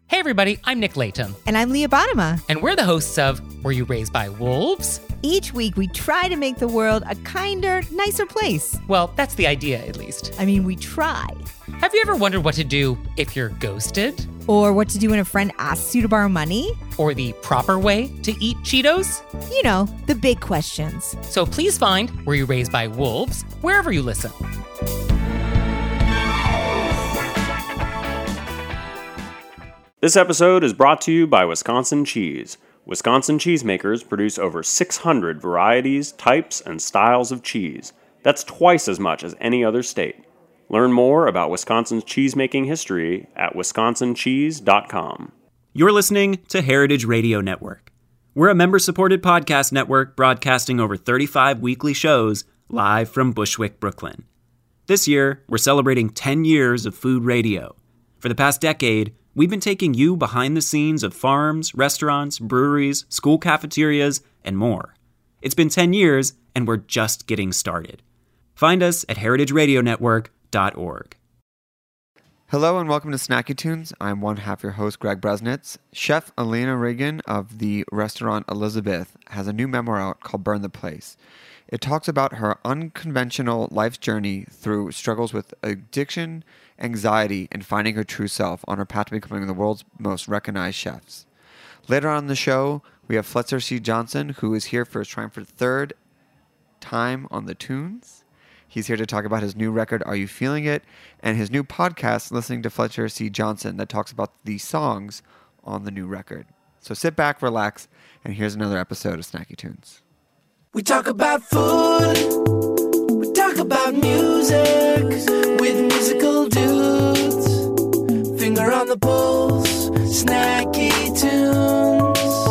Hey everybody, I'm Nick Layton. And I'm Leah Bottima. And we're the hosts of Were You Raised by Wolves? Each week we try to make the world a kinder, nicer place. Well, that's the idea, at least. I mean, we try. Have you ever wondered what to do if you're ghosted? Or what to do when a friend asks you to borrow money? Or the proper way to eat Cheetos? You know, the big questions. So please find Were You Raised by Wolves wherever you listen. This episode is brought to you by Wisconsin Cheese. Wisconsin cheesemakers produce over 600 varieties, types, and styles of cheese. That's twice as much as any other state. Learn more about Wisconsin's cheesemaking history at wisconsincheese.com. You're listening to Heritage Radio Network. We're a member-supported podcast network broadcasting over 35 weekly shows live from Bushwick, Brooklyn. This year, we're celebrating 10 years of food radio. For the past decade, we've been taking you behind the scenes of farms, restaurants, breweries, school cafeterias, and more. It's been 10 years, and we're just getting started. Find us at heritageradionetwork.org. Hello and welcome to Snacky Tunes. I'm one half your host, Greg Bresnitz. Chef Elena Regan of the restaurant Elizabeth has a new memoir out called Burn the Place. It talks about her unconventional life's journey through struggles with addiction, anxiety, and finding her true self on her path to becoming the world's most recognized chefs. Later on in the show, we have Fletcher C. Johnson, who is here for his triumphant third time on the tunes. He's here to talk about his new record, Are You Feeling It? And his new podcast, Listening to Fletcher C. Johnson, that talks about the songs on the new record. So sit back, relax, and here's another episode of Snacky Tunes. We talk about food, we talk about music, with musical dudes, finger on the pulse, Snacky Tunes.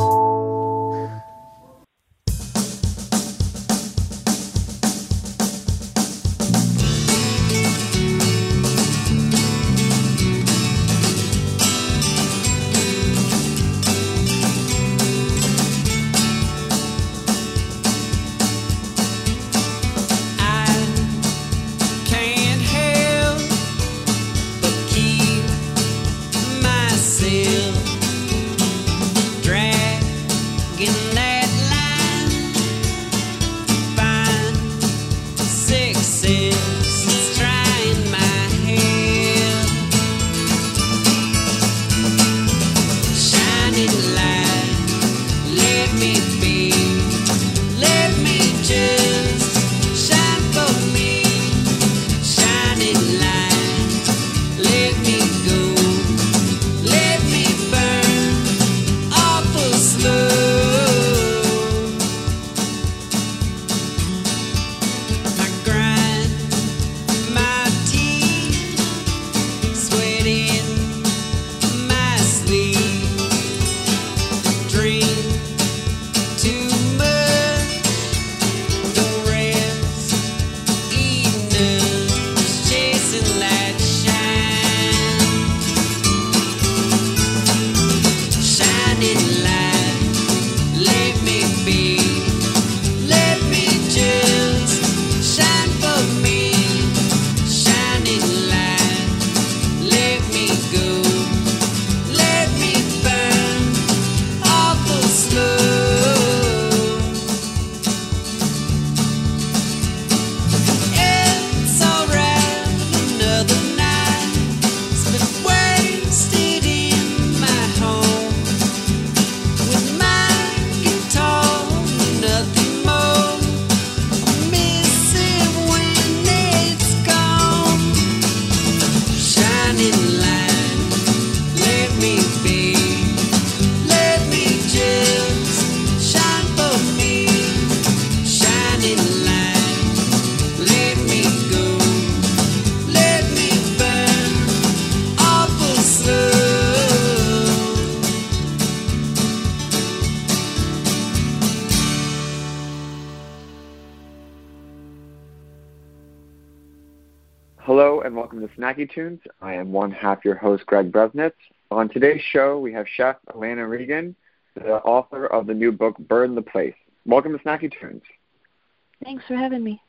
Hello and welcome to Snacky Tunes. I am one half your host, Greg Bresnitz. On today's show, we have Chef Elena Regan, the author of the new book, Burn the Place. Welcome to Snacky Tunes. Thanks for having me.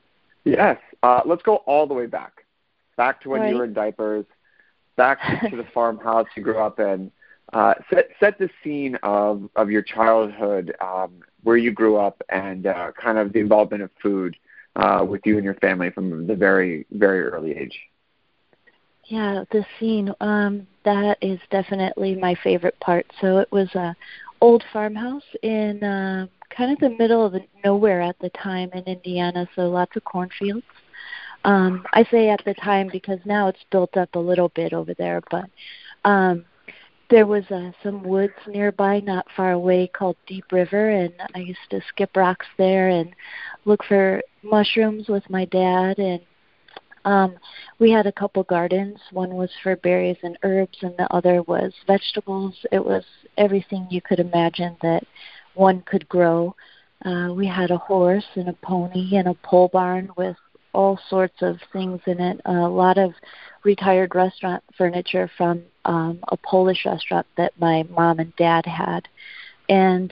Yes. Let's go all the way back to when you were in diapers, back to the farmhouse you grew up in. set the scene of your childhood, where you grew up, and kind of the involvement of food with you and your family from the very, very early age. Yeah, the scene, that is definitely my favorite part. So it was a old farmhouse in kind of the middle of nowhere at the time in Indiana, so lots of cornfields. I say at the time because now it's built up a little bit over there, but there was some woods nearby not far away called Deep River, and I used to skip rocks there and look for mushrooms with my dad, and we had a couple gardens. One was for berries and herbs, and the other was vegetables. It was everything you could imagine that one could grow. We had a horse and a pony and a pole barn with all sorts of things in it, a lot of retired restaurant furniture from a Polish restaurant that my mom and dad had. And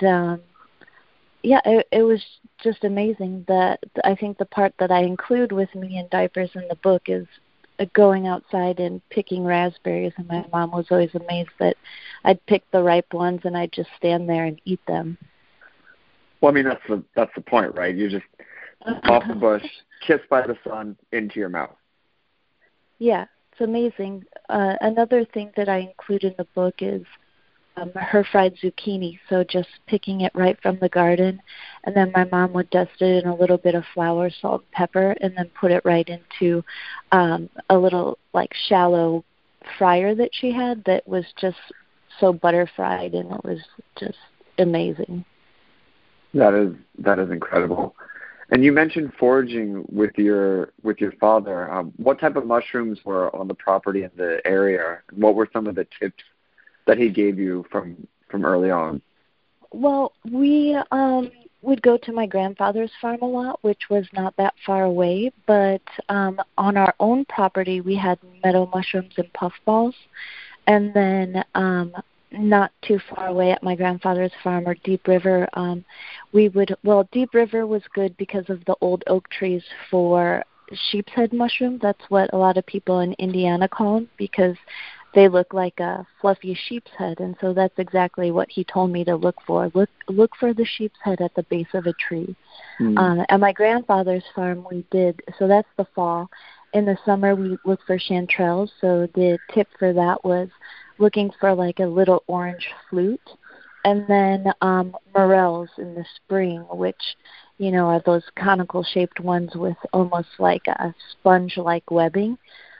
it was just amazing. That I think the part that I include with me in diapers in the book is going outside and picking raspberries, and my mom was always amazed that I'd pick the ripe ones and I'd just stand there and eat them. Well, I mean, that's the point, right? You're just off the bush, kissed by the sun, into your mouth. Yeah, it's amazing. Another thing that I include in the book is her fried zucchini, so just picking it right from the garden, and then my mom would dust it in a little bit of flour, salt, and pepper, and then put it right into a little like shallow fryer that she had that was just so butter fried, and it was just amazing. That is incredible. And you mentioned foraging with your father. What type of mushrooms were on the property in the area? What were some of the tips that he gave you from early on? Well, we would go to my grandfather's farm a lot, which was not that far away. But on our own property, we had meadow mushrooms and puffballs. And then not too far away at my grandfather's farm, or Deep River, Deep River was good because of the old oak trees for sheep's head mushroom. That's what a lot of people in Indiana call them, because they look like a fluffy sheep's head, and so that's exactly what he told me to look for. Look for the sheep's head at the base of a tree. At my grandfather's farm, we did, so that's the fall. In the summer, we look for chanterelles, so the tip for that was looking for like a little orange flute, and then morels in the spring, which, you know, are those conical shaped ones with almost like a sponge like webbing.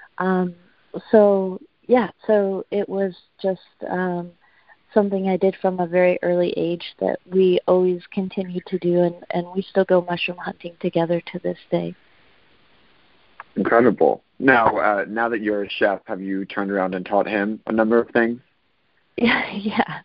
So it was just something I did from a very early age that we always continue to do, and we still go mushroom hunting together to this day. Incredible. Now that you're a chef, have you turned around and taught him a number of things? Yeah.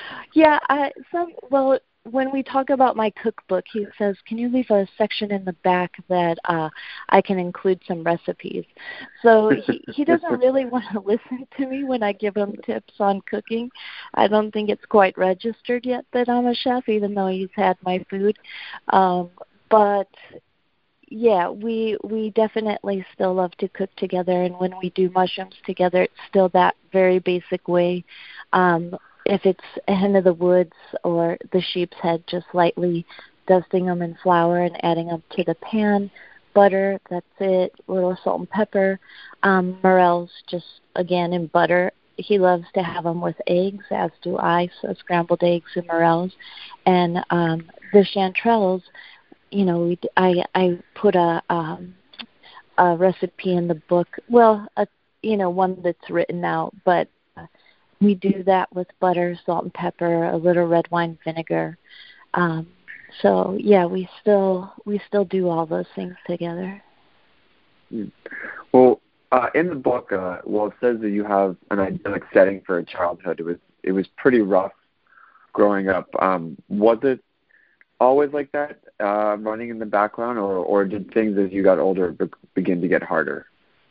When we talk about my cookbook, he says, "Can you leave a section in the back that I can include some recipes?" So he doesn't really want to listen to me when I give him tips on cooking. I don't think it's quite registered yet that I'm a chef, even though he's had my food. But yeah, we definitely still love to cook together, and when we do mushrooms together, it's still that very basic way. If it's a hen of the woods or the sheep's head, just lightly dusting them in flour and adding them to the pan. Butter, that's it. A little salt and pepper. Morels, just again in butter. He loves to have them with eggs, as do I. So scrambled eggs and morels. And the chanterelles, you know, I put a recipe in the book. Well, one that's written out, but we do that with butter, salt and pepper, a little red wine vinegar. So yeah, we still do all those things together. Well, in the book, it says that you have an idyllic setting for a childhood. It was pretty rough growing up. Was it always like that, running in the background, or did things as you got older begin to get harder?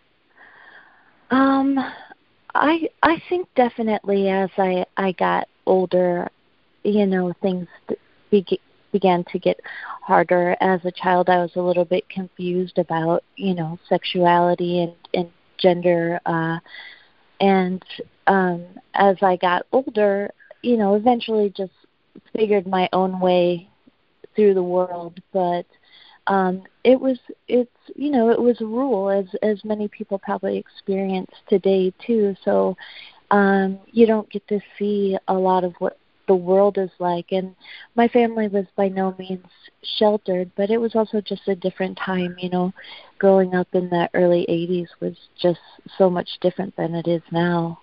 I think definitely as I got older, things began to get harder. As a child, I was a little bit confused about, sexuality and gender. And as I got older, eventually just figured my own way through the world. But it was a rule, as many people probably experience today too. So you don't get to see a lot of what the world is like. And my family was by no means sheltered, but it was also just a different time. Growing up in the early 80s was just so much different than it is now.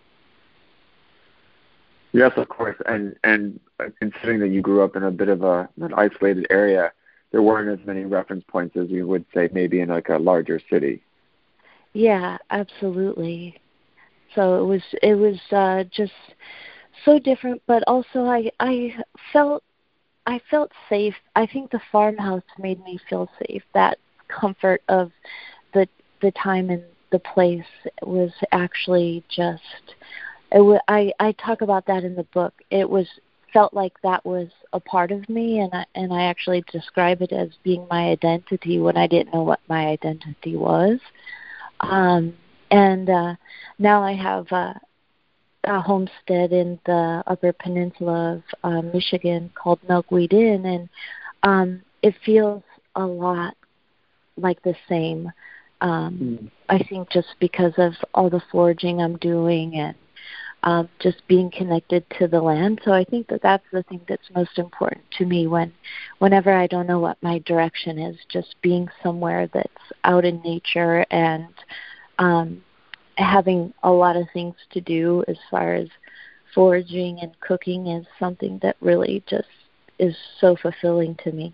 Yes, of course. And considering that you grew up in a bit of an isolated area, there weren't as many reference points as you would say maybe in like a larger city. Yeah, absolutely. So it was just so different, but also I felt safe. I think the farmhouse made me feel safe. That comfort of the time and the place was actually just. I talk about that in the book. It felt like that was a part of me, and I actually describe it as being my identity when I didn't know what my identity was. And now I have a homestead in the Upper Peninsula of Michigan called Milkweed Inn, and it feels a lot like the same. I think just because of all the foraging I'm doing and just being connected to the land. So I think that's the thing that's most important to me whenever I don't know what my direction is, just being somewhere that's out in nature and having a lot of things to do as far as foraging and cooking is something that really just is so fulfilling to me.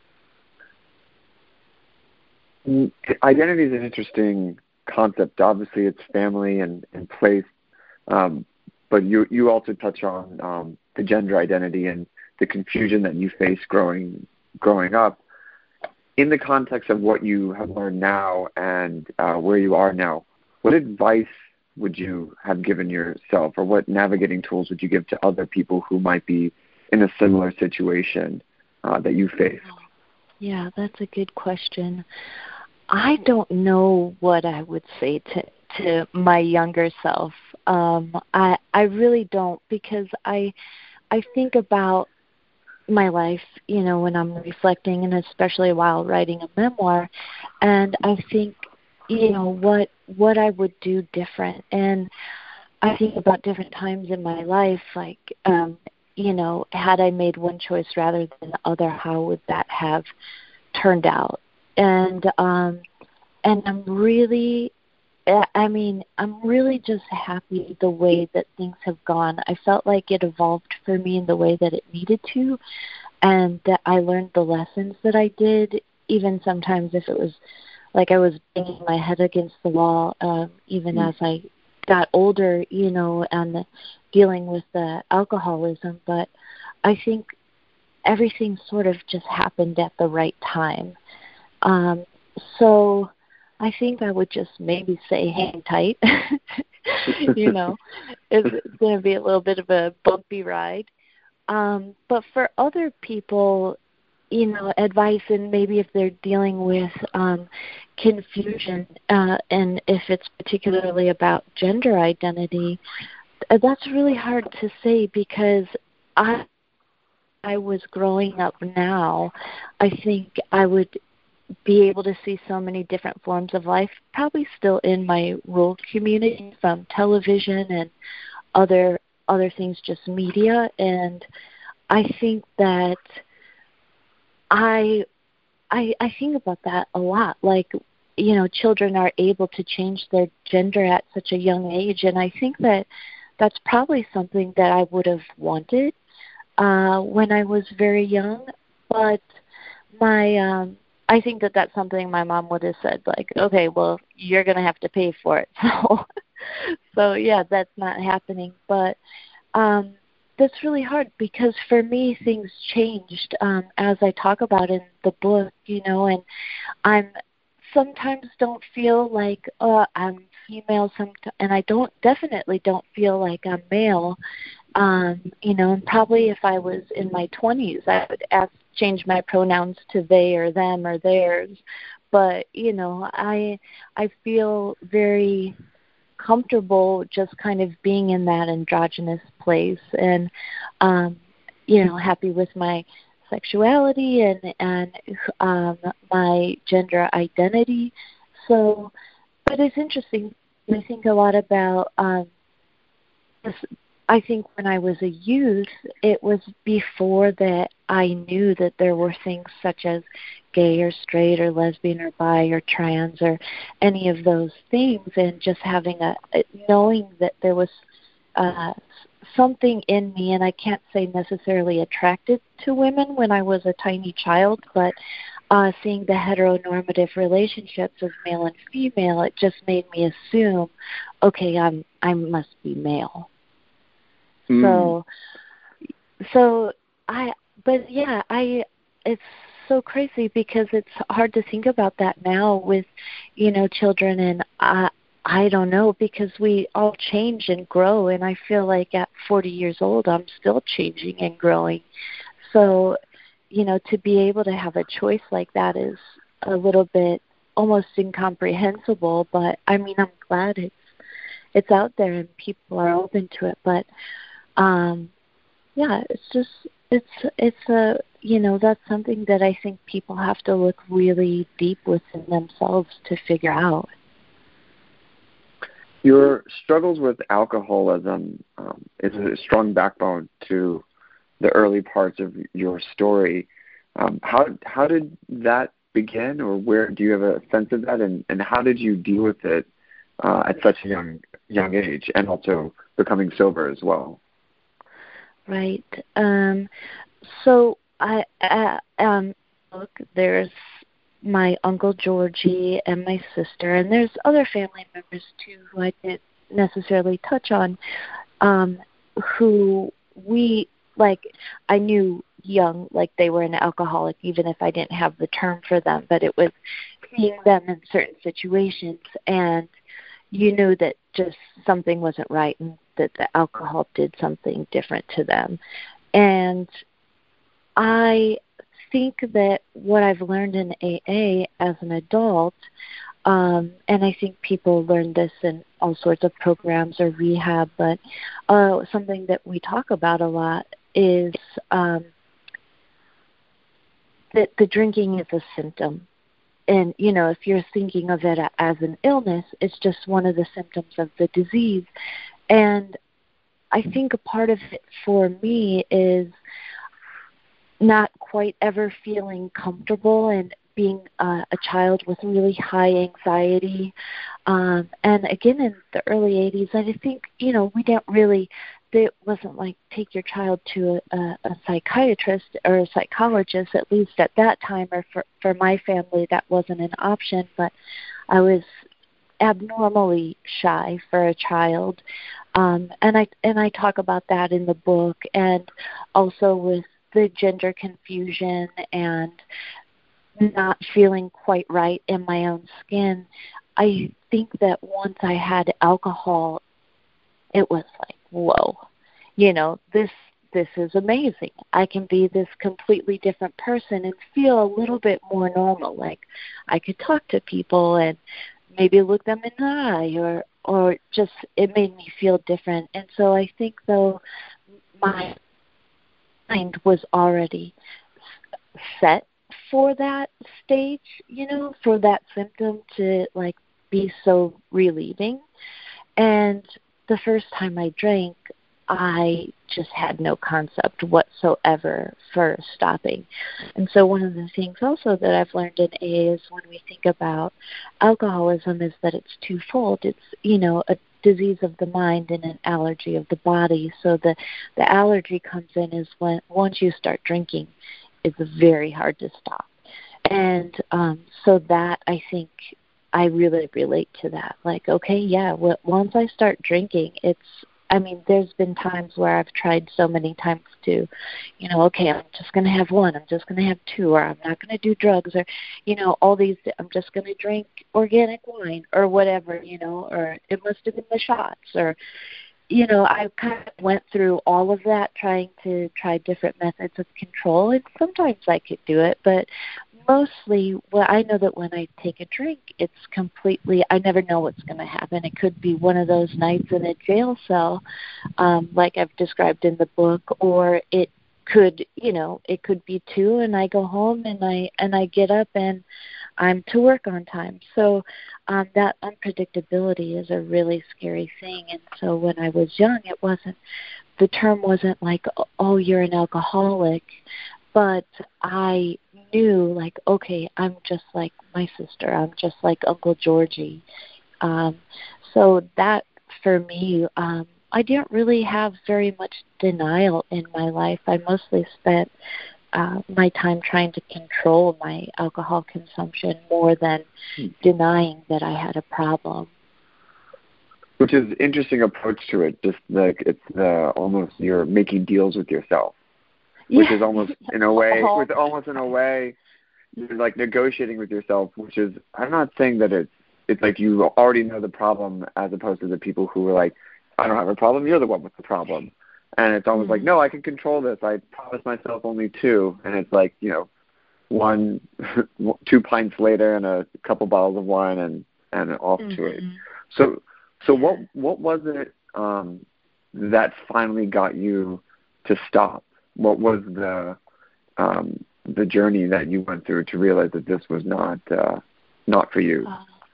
Identity is an interesting concept. Obviously, it's family and place. But you also touch on the gender identity and the confusion that you face growing up. In the context of what you have learned now and where you are now, what advice would you have given yourself, or what navigating tools would you give to other people who might be in a similar situation that you faced? Yeah, that's a good question. I don't know what I would say to my younger self. I really don't, because I think about my life, when I'm reflecting, and especially while writing a memoir, and I think, what I would do different. And I think about different times in my life, like, had I made one choice rather than the other, how would that have turned out? And I'm really just happy the way that things have gone. I felt like it evolved for me in the way that it needed to, and that I learned the lessons that I did, even sometimes if it was like I was banging my head against the wall, even as I got older, and dealing with the alcoholism. But I think everything sort of just happened at the right time. So I think I would just maybe say hang tight. It's going to be a little bit of a bumpy ride. But for other people, advice, and maybe if they're dealing with confusion, and if it's particularly about gender identity, that's really hard to say, because I was growing up now, I think I would be able to see so many different forms of life, probably still in my rural community, from television and other things, just media. And I think that I think about that a lot. Like, children are able to change their gender at such a young age, and I think that that's probably something that I would have wanted when I was very young. But I think that that's something my mom would have said, like, okay, well, you're going to have to pay for it. So yeah, that's not happening. But that's really hard, because for me, things changed, as I talk about in the book, and I'm sometimes don't feel like I'm female, and I definitely don't feel like I'm male. And probably if I was in my 20s, I would change my pronouns to they or them or theirs. But, I feel very comfortable just kind of being in that androgynous place, and happy with my sexuality and my gender identity. So, but it's interesting. I think a lot about this. I think when I was a youth, it was before that I knew that there were things such as gay or straight or lesbian or bi or trans or any of those things, and just having knowing that there was something in me, and I can't say necessarily attracted to women when I was a tiny child, but seeing the heteronormative relationships of male and female, it just made me assume, okay, I must be male. It's so crazy because it's hard to think about that now with, children, and I don't know, because we all change and grow, and I feel like at 40 years old, I'm still changing and growing. So, to be able to have a choice like that is a little bit almost incomprehensible, but I mean, I'm glad it's out there and people are open to it, but that's something that I think people have to look really deep within themselves to figure out. Your struggles with alcoholism is a strong backbone to the early parts of your story. How did that begin, or where do you have a sense of that, and how did you deal with it at such a young age, and also becoming sober as well? Right. So look, there's my Uncle Georgie and my sister, and there's other family members too who I didn't necessarily touch on, who I knew young, like they were an alcoholic, even if I didn't have the term for them, but it was seeing them in certain situations, and you knew that just something wasn't right and that the alcohol did something different to them. And I think that what I've learned in AA as an adult, and I think people learn this in all sorts of programs or rehab, but something that we talk about a lot is that the drinking is a symptom. And, if you're thinking of it as an illness, it's just one of the symptoms of the disease. And I think a part of it for me is not quite ever feeling comfortable and being a child with really high anxiety. And again, in the early 80s, I think, we didn't really, it wasn't like take your child to a psychiatrist or a psychologist, at least at that time, or for my family, that wasn't an option. But I was abnormally shy for a child. And I talk about that in the book, and also with the gender confusion and not feeling quite right in my own skin. I think that once I had alcohol, it was like, whoa, this is amazing. I can be this completely different person and feel a little bit more normal. Like I could talk to people and maybe look them in the eye, or just it made me feel different. And so I think, though, my mind was already set for that stage, for that symptom to be so relieving. And the first time I drank, I just had no concept whatsoever for stopping. And so one of the things also that I've learned in AA is when we think about alcoholism is that it's twofold. It's, a disease of the mind and an allergy of the body. So the allergy comes in is when once you start drinking, it's very hard to stop. And so that, I think, I really relate to that. Once I start drinking, there's been times where I've tried so many times to, okay, I'm just going to have one, I'm just going to have two, or I'm not going to do drugs, or, all these, I'm just going to drink organic wine or whatever, or it must have been the shots, or, I kind of went through all of that trying to try different methods of control, and sometimes I could do it, but mostly, well, I know that when I take a drink, it's completely, I never know what's going to happen. It could be one of those nights in a jail cell, like I've described in the book, or it could, it could be 2 and I go home and I get up and I'm to work on time. So that unpredictability is a really scary thing. And so when I was young, the term wasn't like, oh, you're an alcoholic, but I knew, like, okay, I'm just like my sister. I'm just like Uncle Georgie. So that, for me, I didn't really have very much denial in my life. I mostly spent my time trying to control my alcohol consumption more than denying that I had a problem. Which is an interesting approach to it. Just like it's almost you're making deals with yourself, which is almost in a way, you're like negotiating with yourself. Which is, I'm not saying that it's like you already know the problem, as opposed to the people who are like, I don't have a problem, you're the one with the problem. And it's almost like, no, I can control this. I promised myself only 2. And it's like, 2 pints later and a couple bottles of wine and off to it. So what was it that finally got you to stop? What was the journey that you went through to realize that this was not for you?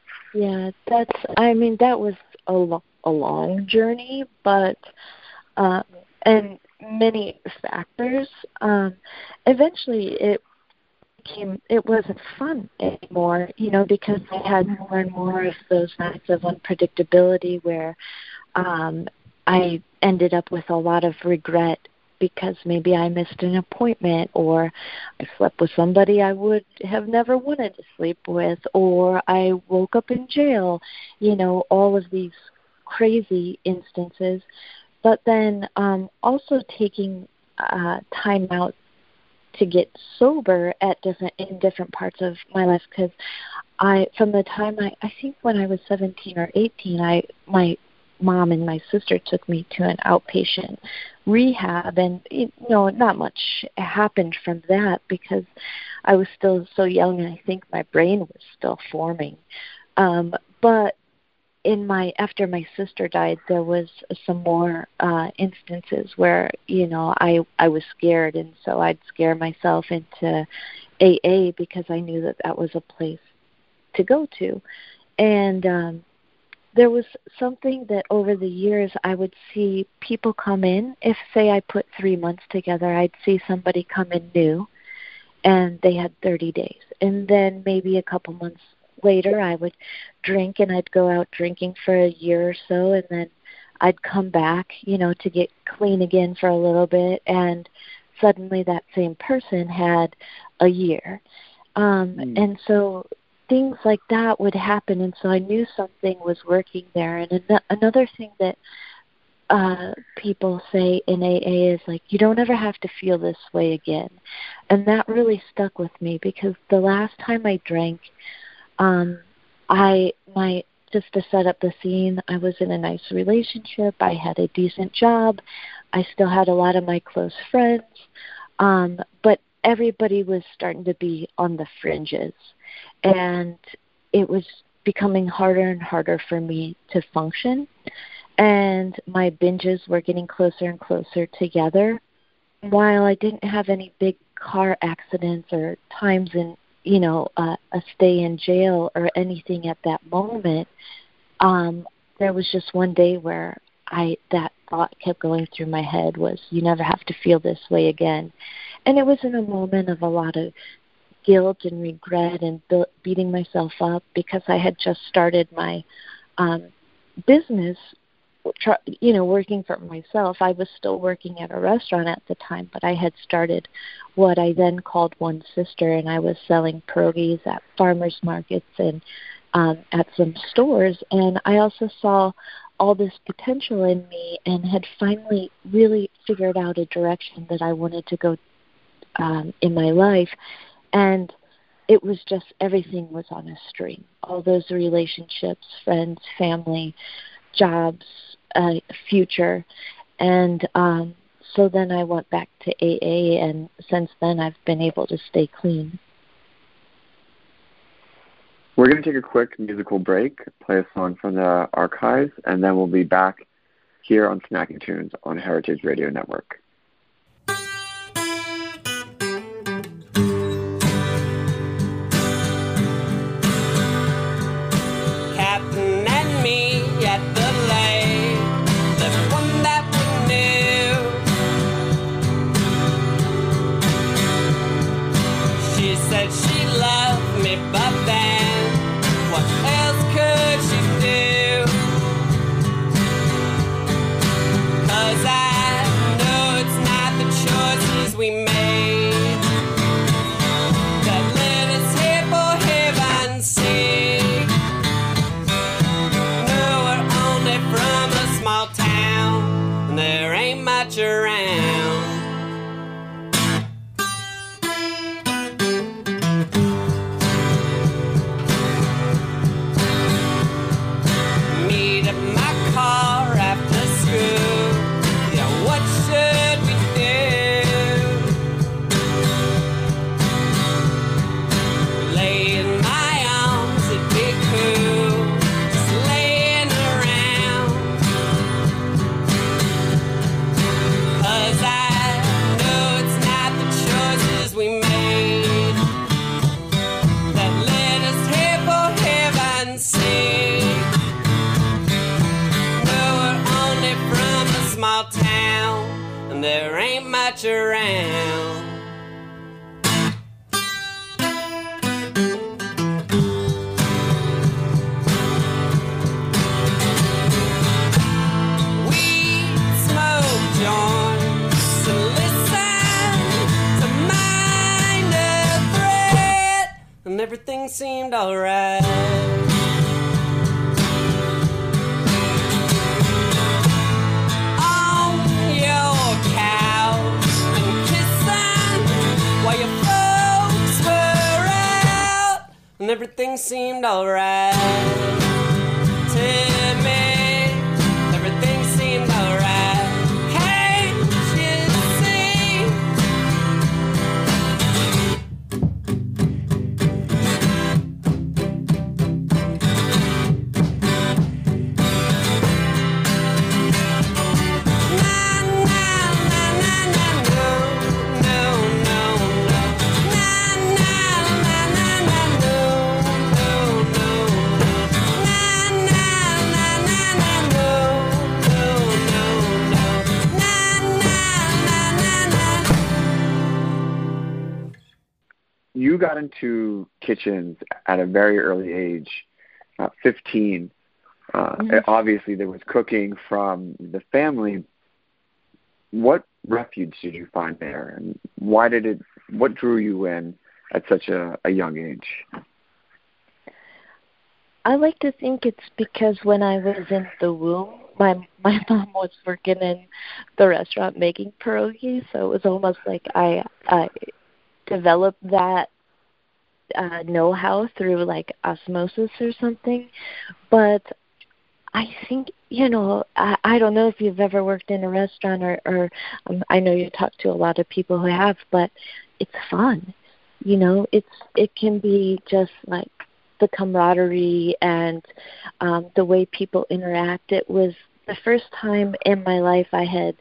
That was a long journey, but and many factors. Eventually, it wasn't fun anymore, because I had more and more of those nights of unpredictability where I ended up with a lot of regret because maybe I missed an appointment, or I slept with somebody I would have never wanted to sleep with, or I woke up in jail, all of these crazy instances. But then also taking time out to get sober in different parts of my life, because from the time I think when I was 17 or 18, my mom and my sister took me to an outpatient rehab, and not much happened from that because I was still so young, and I think my brain was still forming. But after my sister died, there was some more instances where I was scared, and so I'd scare myself into AA because I knew that was a place to go to. And there was something that over the years I would see people come in. If, say, I put 3 months together, I'd see somebody come in new, and they had 30 days. And then maybe a couple months later, I would drink, and I'd go out drinking for a year or so, and then I'd come back, to get clean again for a little bit, and suddenly that same person had a year. And so things like that would happen, and so I knew something was working there. And another thing that people say in AA is like, you don't ever have to feel this way again. And that really stuck with me, because the last time I drank, just to set up the scene, I was in a nice relationship. I had a decent job. I still had a lot of my close friends. But everybody was starting to be on the fringes. And it was becoming harder and harder for me to function. And my binges were getting closer and closer together. While I didn't have any big car accidents or times in a stay in jail or anything at that moment, there was just one day where that thought kept going through my head was, you never have to feel this way again. And it was in a moment of a lot of guilt and regret and beating myself up, because I had just started my business, working for myself. I was still working at a restaurant at the time, but I had started what I then called One Sister, and I was selling pierogies at farmers markets and at some stores. And I also saw all this potential in me and had finally really figured out a direction that I wanted to go in my life. And it was just, everything was on a string. All those relationships, friends, family, jobs, future. And so then I went back to AA, and since then I've been able to stay clean. We're going to take a quick musical break, play a song from the archives, and then we'll be back here on Snacky Tunes on Heritage Radio Network. Captain and me at the lake, the one that we knew. She said she loved me, but then what else could she do? 'Cause I know it's not the choices we made that led us here for heaven's sake. No, we're only from a small town, and there ain't much around. Meet at my car after school. Yeah, what should we do? Lay in my arms, it'd be cool, just laying around. 'Cause I know it's not the choices we made that led us here for heaven's sake. No, we're only from a small town, and there ain't much around. We smoke joints and listen to Minor Threat, and everything seemed alright. On your couch and kissing while your folks were out, and everything seemed alright. To me, everything seemed alright. Can't you see? You got into kitchens at a very early age, 15. Obviously, there was cooking from the family. What refuge did you find there, and what drew you in at such a young age? I like to think it's because when I was in the womb, my mom was working in the restaurant making pierogies, so it was almost like I developed that know-how through like osmosis or something. But I think, I don't know if you've ever worked in a restaurant or I know you talk to a lot of people who have, but it's fun. It can be just like the camaraderie and the way people interact. It was the first time in my life I had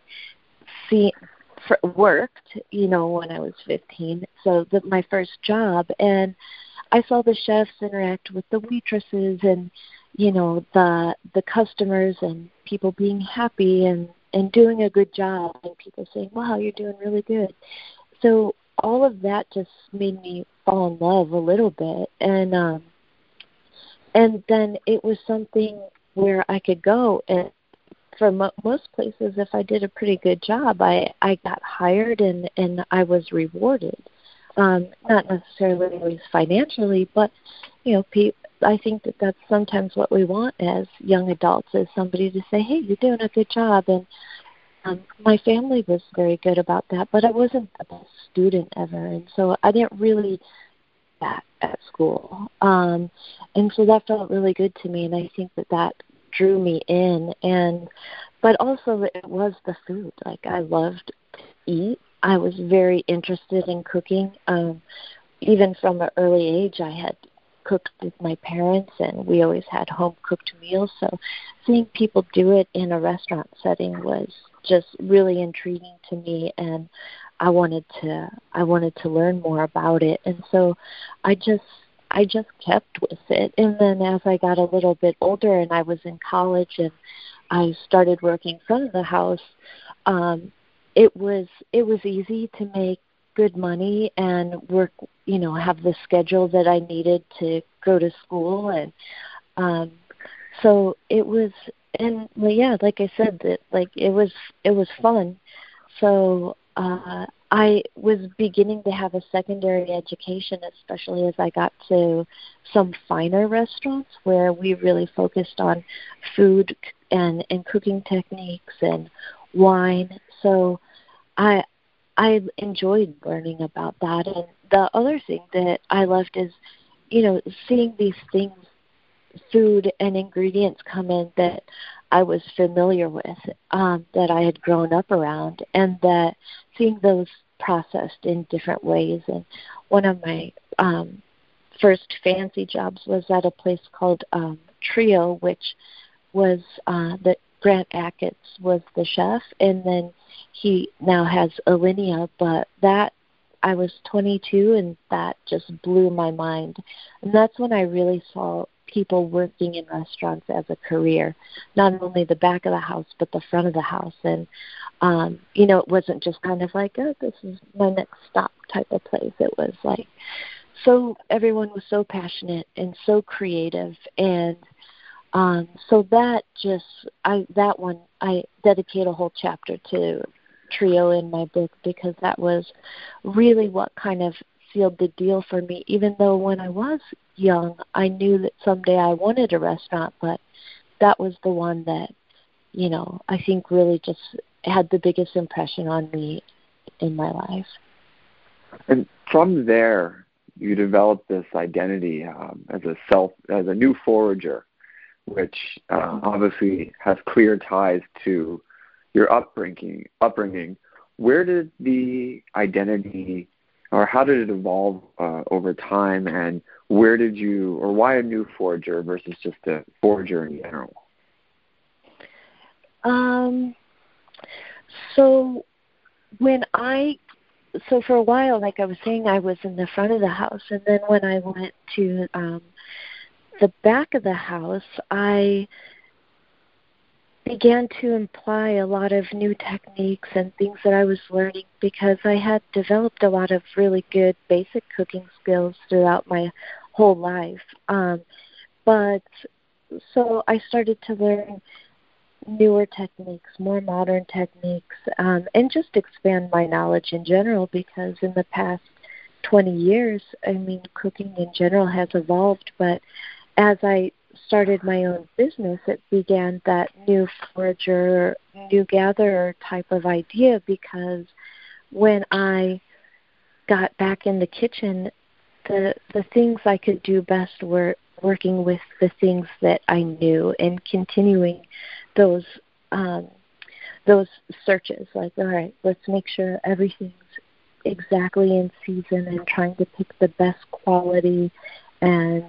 worked, when I was 15. So my first job, and I saw the chefs interact with the waitresses and, the customers and people being happy and doing a good job and people saying, wow, you're doing really good. So all of that just made me fall in love a little bit. And then it was something where I could go, and for most places, if I did a pretty good job, I got hired and I was rewarded. Not necessarily always financially, but, I think that's sometimes what we want as young adults, is somebody to say, hey, you're doing a good job. And my family was very good about that, but I wasn't the best student ever. And so I didn't really that at school. And so that felt really good to me, and I think that drew me in. But also it was the food. Like, I loved to eat. I was very interested in cooking. Even from an early age, I had cooked with my parents, and we always had home-cooked meals. So seeing people do it in a restaurant setting was just really intriguing to me, and I wanted to learn more about it. And so I just kept with it. And then as I got a little bit older and I was in college and I started working front of the house, it was easy to make good money and work, have the schedule that I needed to go to school. And so it was, and well, yeah, like I said, that like it was fun. So I was beginning to have a secondary education, especially as I got to some finer restaurants where we really focused on food and cooking techniques and wine. So I enjoyed learning about that. And the other thing that I loved is, seeing these things, food and ingredients come in that I was familiar with, that I had grown up around, and that seeing those processed in different ways. And one of my first fancy jobs was at a place called Trio, which was that Grant Achatz was the chef, and then he now has Alinea, but that I was 22, and that just blew my mind. And that's when I really saw people working in restaurants as a career, not only the back of the house, but the front of the house. And, it wasn't just kind of like, oh, this is my next stop type of place. It was like, so everyone was so passionate and so creative. And so that one, I dedicate a whole chapter to Trio in my book, because that was really what kind of sealed the deal for me. Even though when I was young, I knew that someday I wanted a restaurant, but that was the one that, I think really just had the biggest impression on me in my life. And from there, you developed this identity as a new forager, which obviously has clear ties to your upbringing. Where did the identity, or how did it evolve over time, and where did you, or why a new forager versus just a forager in general? So for a while, like I was saying, I was in the front of the house, and then when I went to the back of the house, I began to imply a lot of new techniques and things that I was learning, because I had developed a lot of really good basic cooking skills throughout my whole life. But so I started to learn newer techniques, more modern techniques, and just expand my knowledge in general, because in the past 20 years, cooking in general has evolved. But as I started my own business, it began that new forager, new gatherer type of idea, because when I got back in the kitchen, the things I could do best were working with the things that I knew and continuing those searches. Like, all right, let's make sure everything's exactly in season, and trying to pick the best quality, and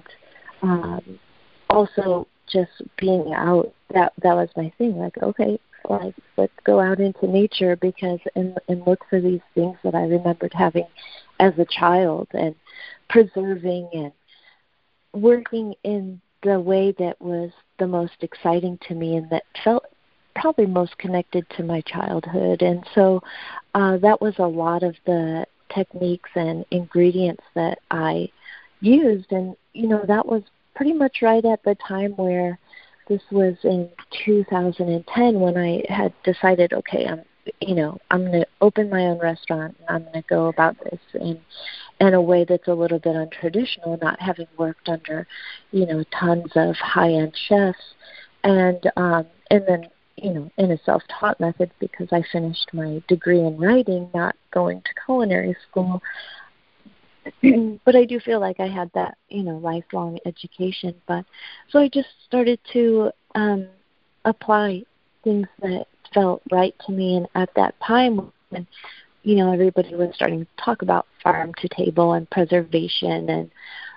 also just being out. That was my thing. Like, okay, like let's go out into nature, because and look for these things that I remembered having as a child, and preserving and working in the way that was the most exciting to me, and that felt probably most connected to my childhood. And so that was a lot of the techniques and ingredients that I used. And, that was pretty much right at the time where this was in 2010, when I had decided, okay, I'm going to open my own restaurant, and I'm going to go about this in a way that's a little bit untraditional, not having worked under, tons of high-end chefs, and then, in a self-taught method, because I finished my degree in writing, not going to culinary school. But I do feel like I had that, lifelong education. But so I just started to apply things that felt right to me. And at that time, when, everybody was starting to talk about farm to table and preservation and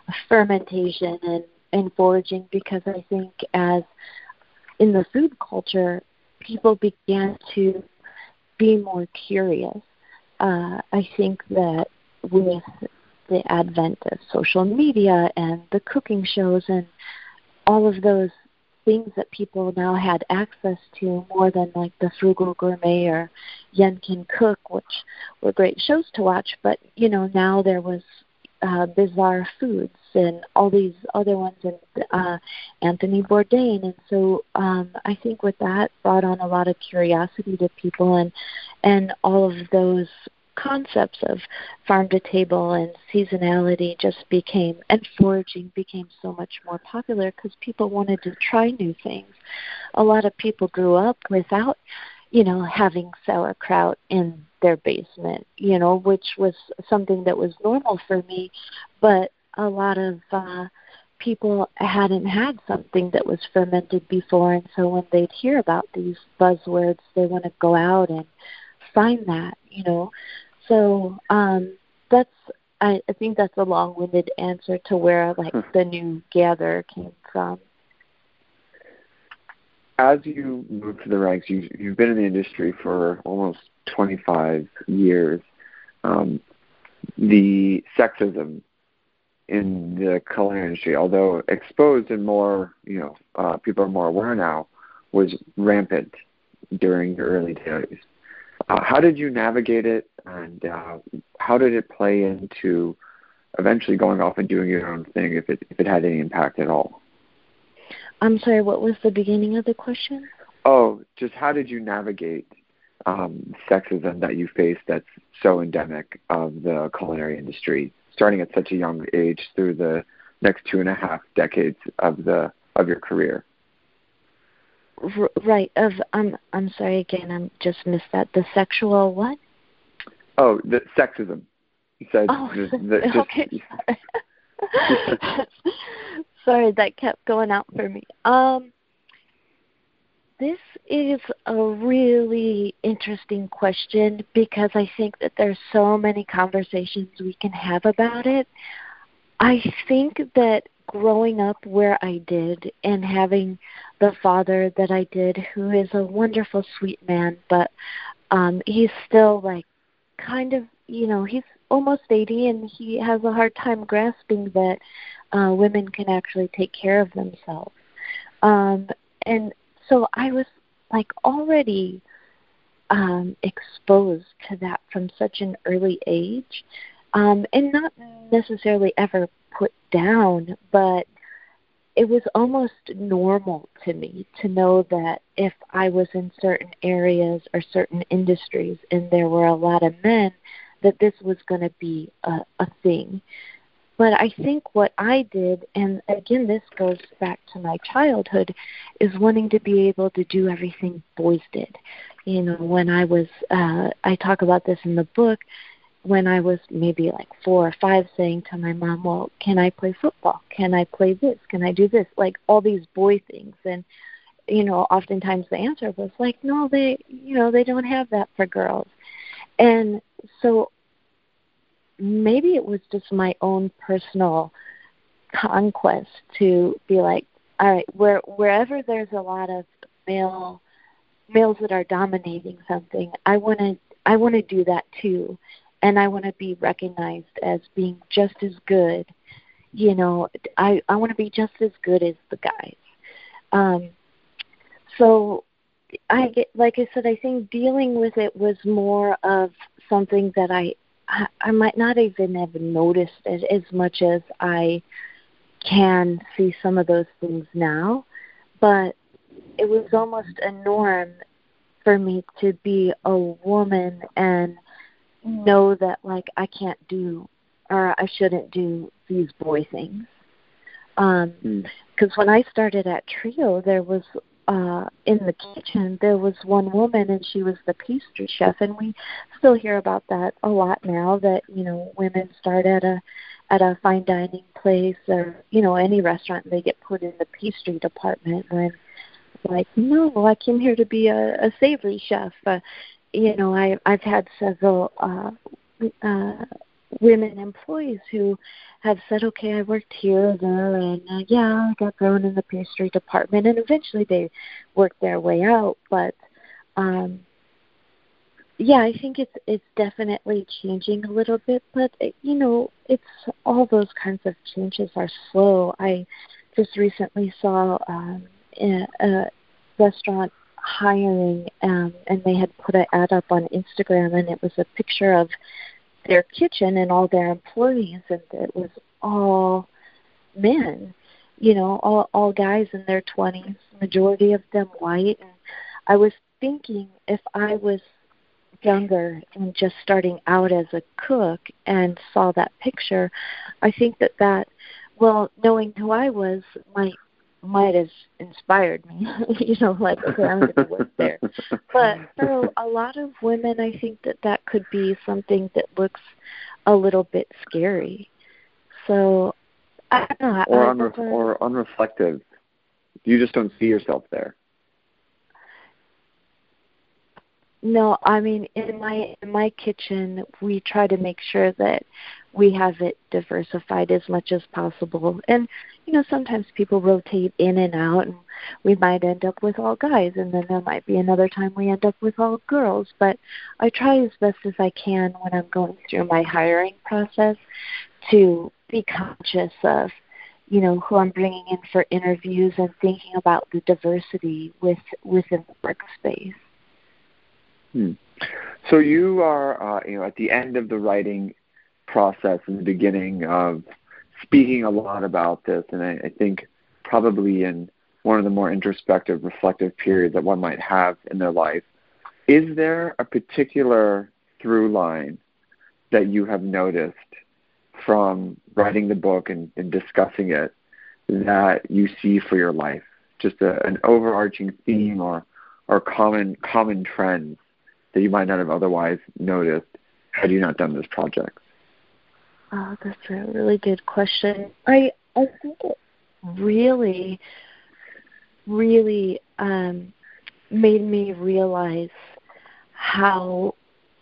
fermentation and foraging, because I think as in the food culture, people began to be more curious. I think that with the advent of social media and the cooking shows and all of those things that people now had access to, more than like the Frugal Gourmet or Yen Can Cook, which were great shows to watch, but now there was Bizarre Foods and all these other ones, and Anthony Bourdain, and so I think with that brought on a lot of curiosity to people, and all of those concepts of farm to table and seasonality just became, and foraging became so much more popular because people wanted to try new things. A lot of people grew up without, having sauerkraut in their basement, which was something that was normal for me, but a lot of people hadn't had something that was fermented before, and so when they'd hear about these buzzwords, they want to go out and find that, So I think that's a long-winded answer to where the new gather came from. As you move to the ranks, you've been in the industry for almost 25 years. The sexism in the culinary industry, although exposed and more, people are more aware now, was rampant during your early days. How did you navigate it, and how did it play into eventually going off and doing your own thing, if it had any impact at all? I'm sorry, what was the beginning of the question? Oh, just how did you navigate sexism that you face that's so endemic of the culinary industry, starting at such a young age through the next 2.5 decades of your career? Right. I'm sorry again. I just missed that. The sexual what? Oh, the sexism. You said. Okay. Sorry, that kept going out for me. This is a really interesting question because I think that there's so many conversations we can have about it. I think that growing up where I did and having the father that I did, who is a wonderful, sweet man, but he's still he's almost 80 and he has a hard time grasping that women can actually take care of themselves. And so I was already exposed to that from such an early age, and not necessarily ever put down, but it was almost normal to me to know that if I was in certain areas or certain industries and there were a lot of men, that this was going to be a thing. But I think what I did, and again, this goes back to my childhood, is wanting to be able to do everything boys did. When I was, I talk about this in the book, when I was maybe 4 or 5, saying to my mom, well, can I play football? Can I play this? Can I do this? All these boy things. And, oftentimes the answer was no, they don't have that for girls. And so maybe it was just my own personal conquest to be all right, wherever there's a lot of males that are dominating something, I want to do that too. And I want to be recognized as being just as good. I want to be just as good as the guys. So I said, I think dealing with it was more of something that I might not even have noticed it as much as I can see some of those things now. But it was almost a norm for me to be a woman and know that I can't do or I shouldn't do these boy things. Because when I started at Trio, there was in the kitchen there was one woman and she was the pastry chef, and we still hear about that a lot now, that women start at a fine dining place or any restaurant and they get put in the pastry department, and no, I came here to be a savory chef. I've had several women employees who have said, okay, I worked here or there, and I got thrown in the pastry department, and eventually they worked their way out. But I think it's definitely changing a little bit. But it's all those kinds of changes are slow. I just recently saw a restaurant hiring, and they had put an ad up on Instagram, and it was a picture of their kitchen and all their employees, and it was all men, all guys in their 20s, majority of them white. And I was thinking, if I was younger and just starting out as a cook and saw that picture, I think that knowing who I was might have inspired me, like, okay, I'm going to work there. But for a lot of women, I think that could be something that looks a little bit scary. So, I don't know. Or unreflective. You just don't see yourself there. No, I mean, in my kitchen, we try to make sure that we have it diversified as much as possible. And, sometimes people rotate in and out, and we might end up with all guys, and then there might be another time we end up with all girls. But I try as best as I can when I'm going through my hiring process to be conscious of, who I'm bringing in for interviews and thinking about the diversity within the workspace. So you are, at the end of the writing process and the beginning of speaking a lot about this, and I think probably in one of the more introspective, reflective periods that one might have in their life. Is there a particular through line that you have noticed from writing the book and discussing it that you see for your life? Just an overarching theme or common trends that you might not have otherwise noticed had you not done this project? Oh, that's a really good question. I think it really, really made me realize how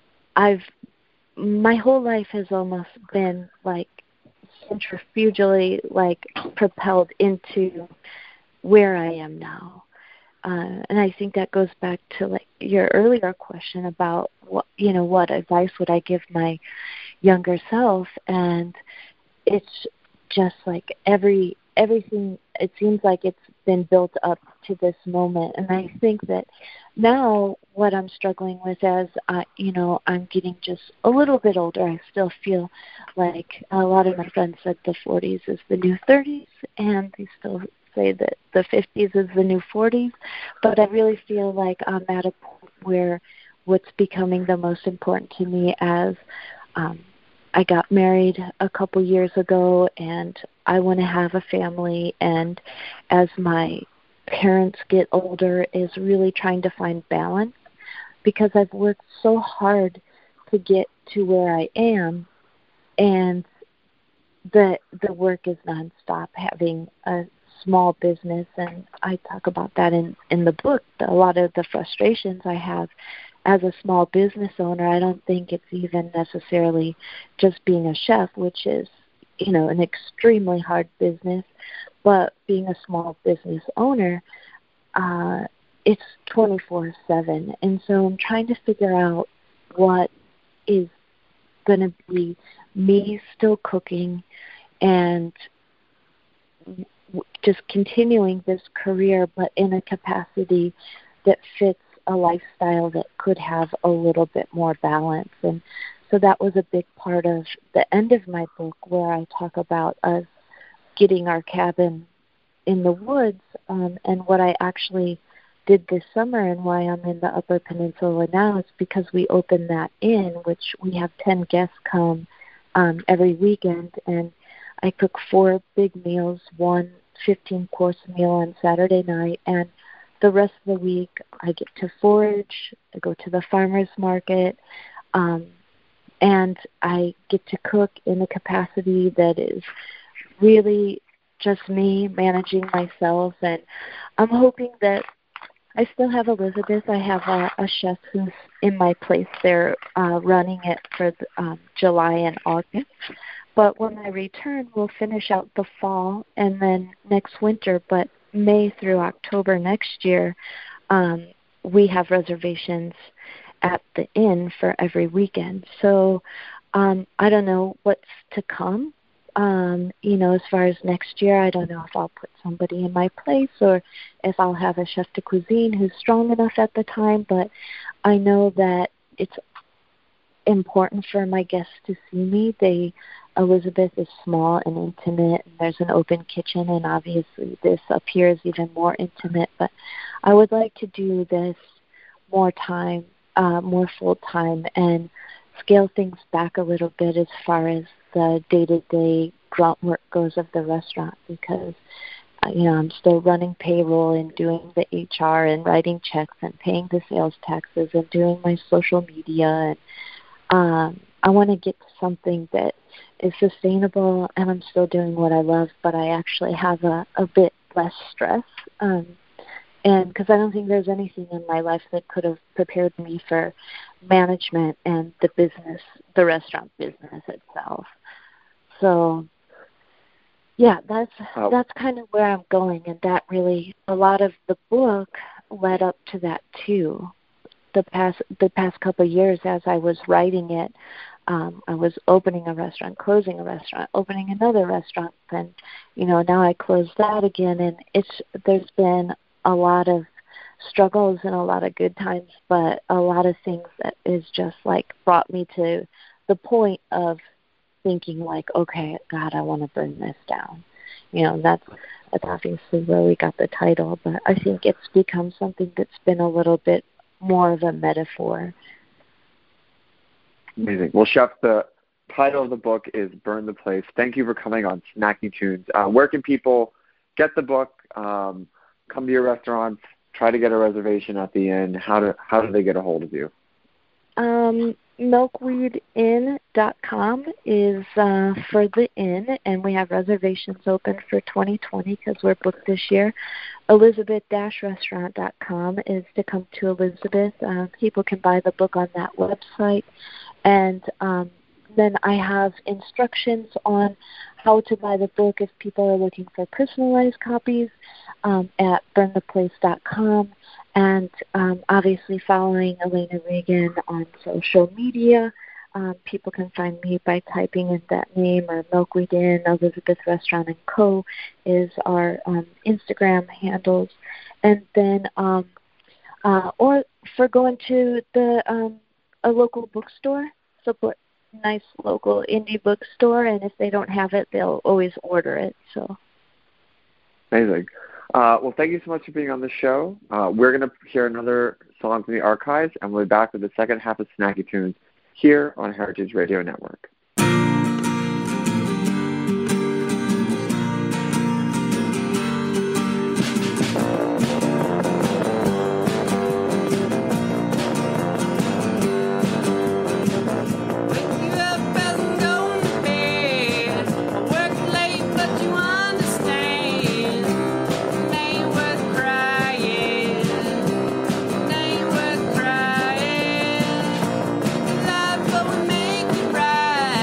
my whole life has almost been like centrifugally propelled into where I am now. And I think that goes back to your earlier question about what advice would I give my younger self, and it's just like everything, it seems like it's been built up to this moment. And I think that now what I'm struggling with as I'm getting just a little bit older, I still feel like a lot of my friends said the 40s is the new 30s, and they still say that the 50s is the new 40s, but I really feel like I'm at a point where what's becoming the most important to me as I got married a couple years ago, and I want to have a family, and as my parents get older, is really trying to find balance, because I've worked so hard to get to where I am, and the work is nonstop. Having a small business, and I talk about that in the book, a lot of the frustrations I have as a small business owner. I don't think it's even necessarily just being a chef, which is, an extremely hard business, but being a small business owner, it's 24/7. And so I'm trying to figure out what is going to be me still cooking and just continuing this career, but in a capacity that fits a lifestyle that could have a little bit more balance. And so that was a big part of the end of my book, where I talk about us getting our cabin in the woods, and what I actually did this summer and why I'm in the Upper Peninsula now is because we opened that inn, which we have 10 guests come every weekend, and I cook 4 big meals, one 15-course meal on Saturday night, and the rest of the week I get to forage, I go to the farmer's market, and I get to cook in a capacity that is really just me managing myself. And I'm hoping that I still have Elizabeth. I have a chef who's in my place. They're running it for July and August. But when I return, we'll finish out the fall and then next winter. But May through October next year, we have reservations at the inn for every weekend. So I don't know what's to come. As far as next year, I don't know if I'll put somebody in my place or if I'll have a chef de cuisine who's strong enough at the time, but I know that it's important for my guests to see me. Elizabeth is small and intimate, and there's an open kitchen, and obviously this appears even more intimate, but I would like to do this more full-time, and scale things back a little bit as far as the day-to-day grunt work goes of the restaurant, because I'm still running payroll and doing the HR and writing checks and paying the sales taxes and doing my social media, and I want to get to something that is sustainable, and I'm still doing what I love, but I actually have a bit less stress, and because I don't think there's anything in my life that could have prepared me for management and the restaurant business itself. So, yeah, that's kind of where I'm going, and that really, a lot of the book led up to that too. The past couple of years, as I was writing it, I was opening a restaurant, closing a restaurant, opening another restaurant, and now I closed that again, and there's been a lot of struggles and a lot of good times, but a lot of things that is just like brought me to the point of thinking like, okay, God, I want to burn this down. That's obviously where we got the title, but I think it's become something that's been a little bit more of a metaphor. Amazing. Well, Chef, the title of the book is Burn the Place. Thank you for coming on Snacky Tunes. Where can people get the book, come to your restaurants, try to get a reservation at the inn? How do they get a hold of you? Milkweedinn.com is for the inn, and we have reservations open for 2020 because we're booked this year. Elizabeth-restaurant.com is to come to Elizabeth. People can buy the book on that website. And then I have instructions on how to buy the book if people are looking for personalized copies at burntheplace.com. And obviously following Elena Regan on social media. People can find me by typing in that name, or Milkweed Inn, Elizabeth Restaurant & Co. is our Instagram handles. And then, or for going to a local bookstore, support nice local indie bookstore, and if they don't have it, they'll always order it. So amazing. Well, thank you so much for being on the show. We're going to hear another song from the archives, and we'll be back with the second half of Snacky Tunes here on Heritage Radio Network. Life, but we make it right.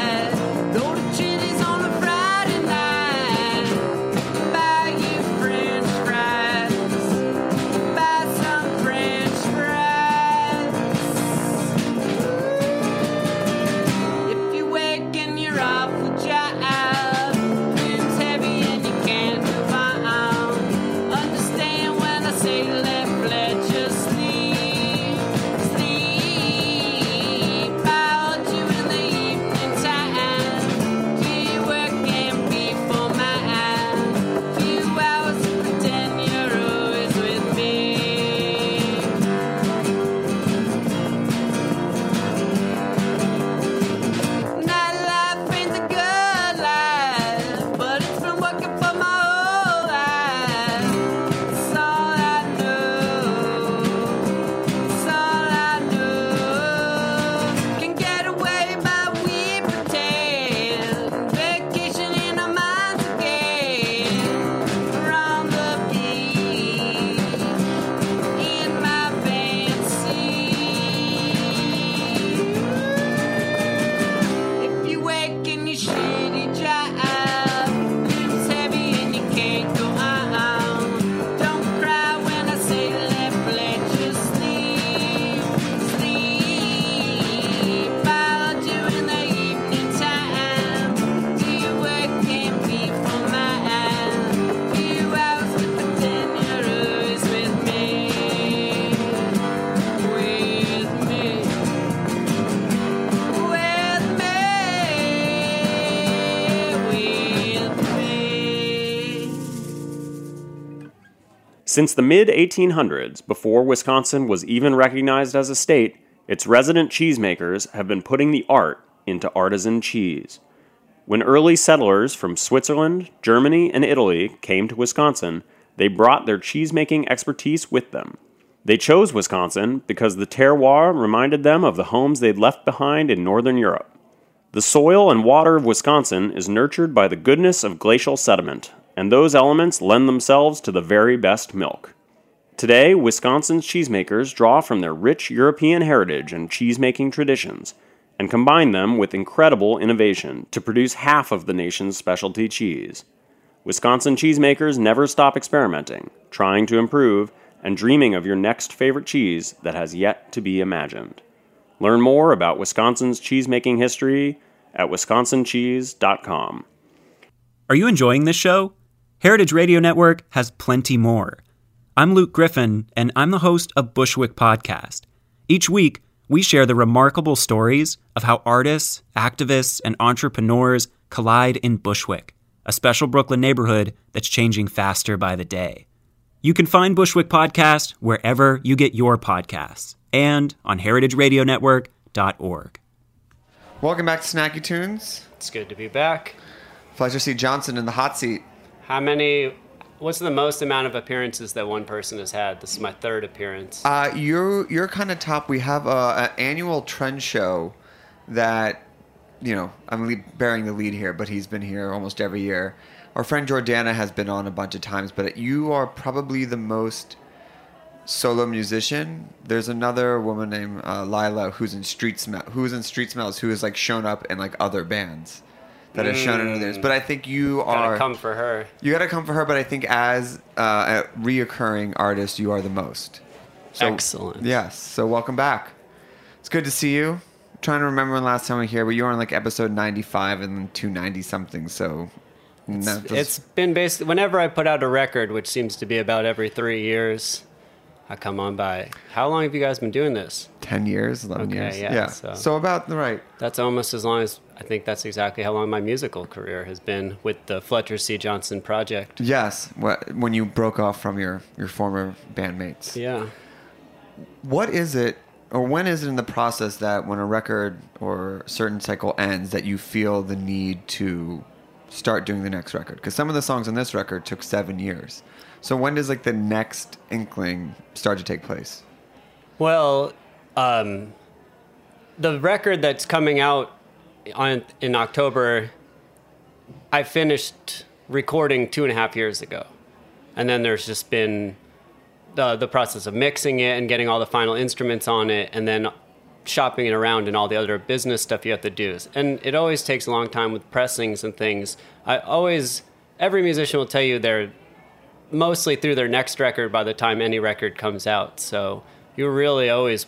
Since the mid-1800s, before Wisconsin was even recognized as a state, its resident cheesemakers have been putting the art into artisan cheese. When early settlers from Switzerland, Germany, and Italy came to Wisconsin, they brought their cheesemaking expertise with them. They chose Wisconsin because the terroir reminded them of the homes they'd left behind in northern Europe. The soil and water of Wisconsin is nurtured by the goodness of glacial sediment, and those elements lend themselves to the very best milk. Today, Wisconsin's cheesemakers draw from their rich European heritage and cheesemaking traditions, and combine them with incredible innovation to produce half of the nation's specialty cheese. Wisconsin cheesemakers never stop experimenting, trying to improve, and dreaming of your next favorite cheese that has yet to be imagined. Learn more about Wisconsin's cheesemaking history at wisconsincheese.com. Are you enjoying this show? Heritage Radio Network has plenty more. I'm Luke Griffin, and I'm the host of Bushwick Podcast. Each week, we share the remarkable stories of how artists, activists, and entrepreneurs collide in Bushwick, a special Brooklyn neighborhood that's changing faster by the day. You can find Bushwick Podcast wherever you get your podcasts and on heritageradionetwork.org. Welcome back to Snacky Tunes. It's good to be back. Fletcher C. Johnson in the hot seat. What's the most amount of appearances that one person has had? This is my third appearance. You're kind of top. We have an annual trend show that, I'm bearing the lead here, but he's been here almost every year. Our friend Jordana has been on a bunch of times, but you are probably the most solo musician. There's another woman named Lila who's in Street Smells, who has like shown up in like other bands that has shown in others. But I think you gotta come for her. You gotta come for her, but I think as a reoccurring artist, you are the most. So, excellent. Yes. So welcome back. It's good to see you. I'm trying to remember when last time we were here, but you were on like episode 95 and 290 something. So it's been basically whenever I put out a record, which seems to be about every 3 years, I come on by. How long have you guys been doing this? 10 years, 11 years. Yeah. So about the right. That's almost as long as, I think that's exactly how long my musical career has been with the Fletcher C. Johnson project. Yes, when you broke off from your former bandmates. Yeah. What is it, or when is it in the process that when a record or a certain cycle ends that you feel the need to start doing the next record? Because some of the songs on this record took 7 years. So when does like the next inkling start to take place? Well, the record that's coming out in October, I finished recording 2.5 years ago. And then there's just been the process of mixing it and getting all the final instruments on it, and then shopping it around and all the other business stuff you have to do. And it always takes a long time with pressings and things. Every musician will tell you they're mostly through their next record by the time any record comes out. So you're really always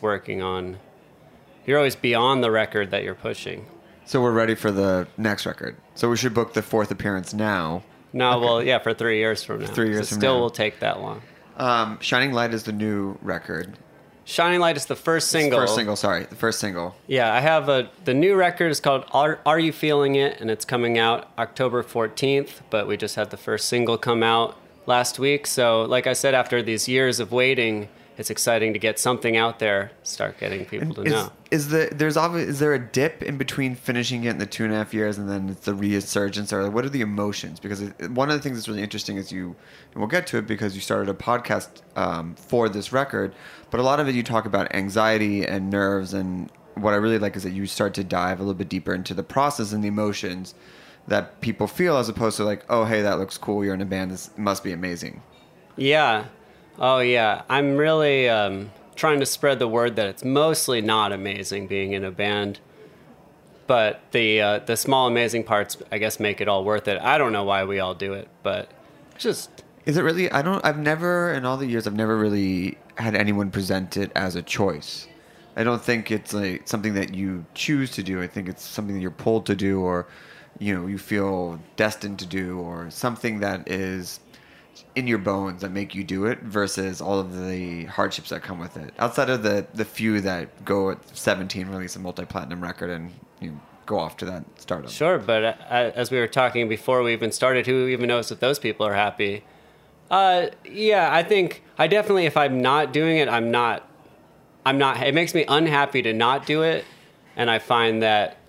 you're always beyond the record that you're pushing. So we're ready for the next record. So we should book the 4th appearance now. No, okay. Well, yeah, for 3 years from now. 3 years from now. Still will take that long. Shining Light is the new record. Shining Light is the first single. The first single. Yeah, I have the new record is called Are You Feeling It? And it's coming out October 14th, but we just had the first single come out last week. So like I said, after these years of waiting, it's exciting to get something out there, start getting people to know. Is there a dip in between finishing it in the 2.5 years and then it's the resurgence, or what are the emotions? Because one of the things that's really interesting is and we'll get to it because you started a podcast for this record, but a lot of it you talk about anxiety and nerves, and what I really like is that you start to dive a little bit deeper into the process and the emotions that people feel, as opposed to like, oh, hey, that looks cool, you're in a band, this must be amazing. Yeah. Oh, yeah. I'm really trying to spread the word that it's mostly not amazing being in a band. But the small amazing parts, I guess, make it all worth it. I don't know why we all do it, but just... Is it really... I've never, in all the years, I've never really had anyone present it as a choice. I don't think it's like something that you choose to do. I think it's something that you're pulled to do, or, you feel destined to do, or something that is in your bones that make you do it, versus all of the hardships that come with it. Outside of the few that go at 17, release a multi-platinum record and go off to that stardom. Sure, but as we were talking before we even started, who even knows if those people are happy? Yeah, I think I definitely, if I'm not doing it, I'm not, it makes me unhappy to not do it. And I find that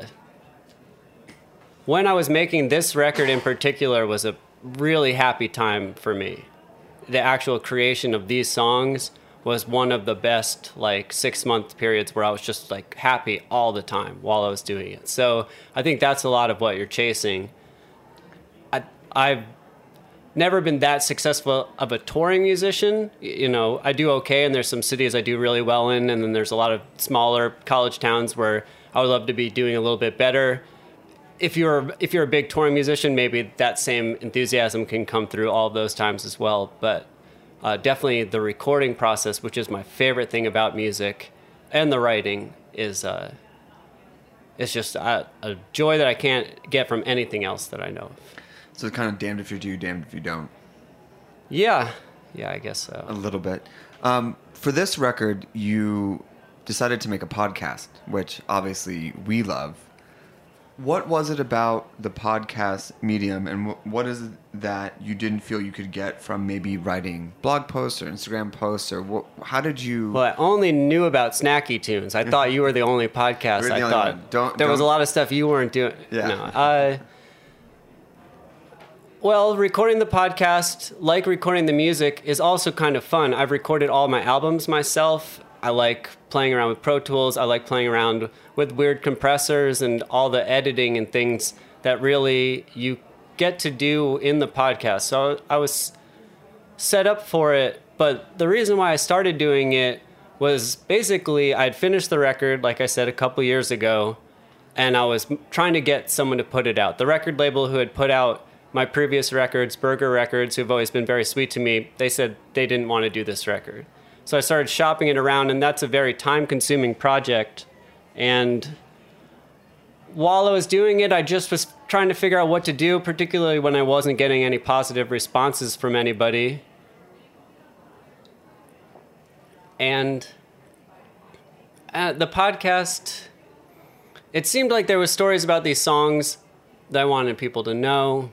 when I was making this record in particular was a really happy time for me. The actual creation of these songs was one of the best, like, 6-month periods where I was just, like, happy all the time while I was doing it. So I think that's a lot of what you're chasing. I've never been that successful of a touring musician. You know, I do okay, and there's some cities I do really well in, and then there's a lot of smaller college towns where I would love to be doing a little bit better. If you're a big touring musician, maybe that same enthusiasm can come through all of those times as well. But definitely the recording process, which is my favorite thing about music, and the writing is it's just a joy that I can't get from anything else that I know of. So it's kind of damned if you do, damned if you don't. Yeah, I guess so. A little bit. For this record, you decided to make a podcast, which obviously we love. What was it about the podcast medium, and what is it that you didn't feel you could get from maybe writing blog posts or Instagram posts, or how did you... Well, I only knew about Snacky Tunes. I thought you were the only podcast. I thought there was a lot of stuff you weren't doing. Yeah. No, well, recording the podcast, like recording the music, is also kind of fun. I've recorded all my albums myself. I like playing around with Pro Tools. I like playing around with weird compressors and all the editing and things that really you get to do in the podcast. So I was set up for it. But the reason why I started doing it was basically I'd finished the record, like I said, a couple years ago, and I was trying to get someone to put it out. The record label who had put out my previous records, Burger Records, who've always been very sweet to me, they said they didn't want to do this record. So I started shopping it around, and that's a very time-consuming project. And while I was doing it, I just was trying to figure out what to do, particularly when I wasn't getting any positive responses from anybody. And the podcast, it seemed like there were stories about these songs that I wanted people to know.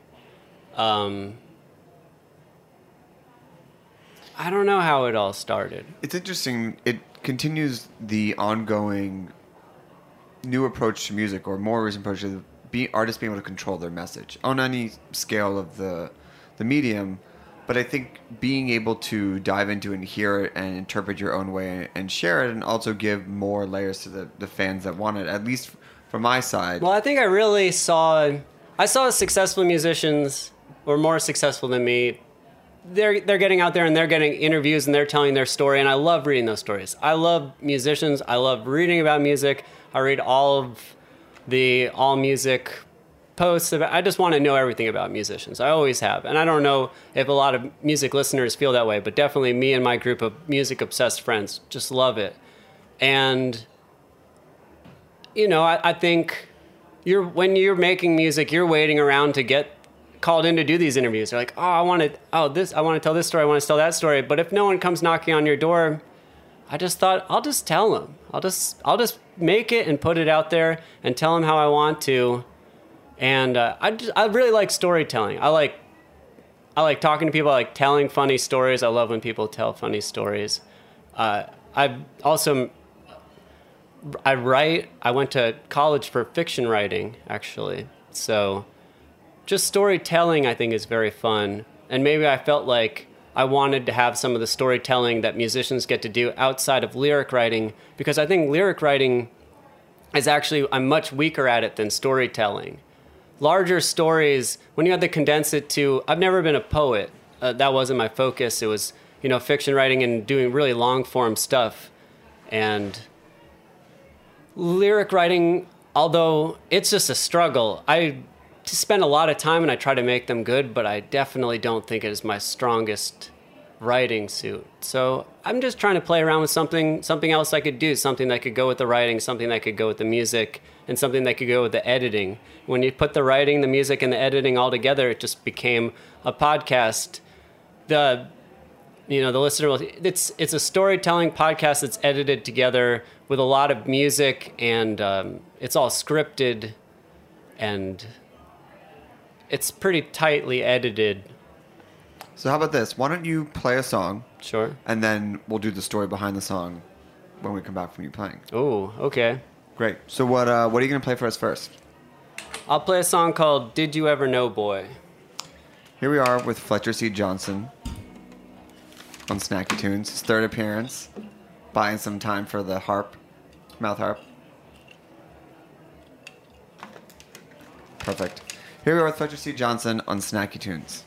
I don't know how it all started. It's interesting. It continues the ongoing new approach to music, or more recent approach to artists being able to control their message on any scale of the medium. But I think being able to dive into it and hear it and interpret your own way and share it, and also give more layers to the fans that want it, at least from my side. Well, I think I really saw successful musicians, or more successful than me. They're getting out there and they're getting interviews and they're telling their story, and I love reading those stories. I love musicians. I love reading about music. I read all of the All Music posts. I just want to know everything about musicians. I always have. And I don't know if a lot of music listeners feel that way, but definitely me and my group of music-obsessed friends just love it. And, you know, I think when you're making music, you're waiting around to get called in to do these interviews. They're like, I want to tell this story, I want to tell that story. But if no one comes knocking on your door, I just thought, I'll just tell them. I'll just make it and put it out there and tell them how I want to. And I really like storytelling. I like talking to people. I like telling funny stories. I love when people tell funny stories. I write. I went to college for fiction writing, actually. So just storytelling, I think, is very fun. And maybe I felt like I wanted to have some of the storytelling that musicians get to do outside of lyric writing, because I think lyric writing is actually, I'm much weaker at it than storytelling. Larger stories, when you have to condense it to, I've never been a poet. That wasn't my focus. It was, fiction writing and doing really long form stuff. And lyric writing, although it's just a struggle, I spend a lot of time and I try to make them good, but I definitely don't think it is my strongest writing suit. So I'm just trying to play around with something else I could do, something that could go with the writing, something that could go with the music, and something that could go with the editing. When you put the writing, the music, and the editing all together, it just became a podcast. The listener will, it's a storytelling podcast that's edited together with a lot of music, and it's all scripted, and it's pretty tightly edited. So how about this? Why don't you play a song? Sure. And then we'll do the story behind the song when we come back from you playing. Oh, okay. Great. So what are you going to play for us first? I'll play a song called Did You Ever Know Boy? Here we are with Fletcher C. Johnson on Snacky Tunes. His third appearance. Buying some time for the harp. Mouth harp. Perfect. Here we are with Fletcher C. Johnson on Snacky Tunes.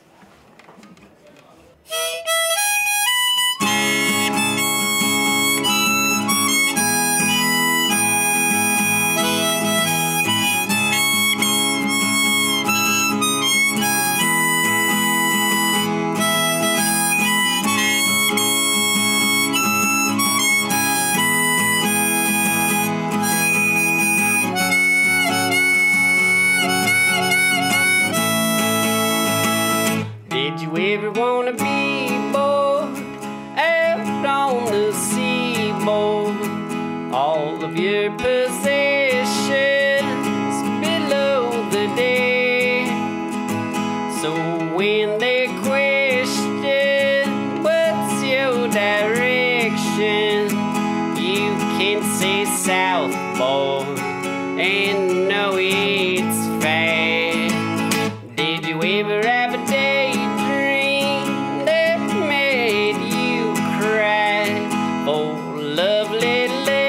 Did you ever wanna be boy out on the seaboard? All of your possessions below the deck. So when they question what's your direction, you can say south, boy, and know it's fair. Did you ever have a daydream that made you cry? Oh, lovely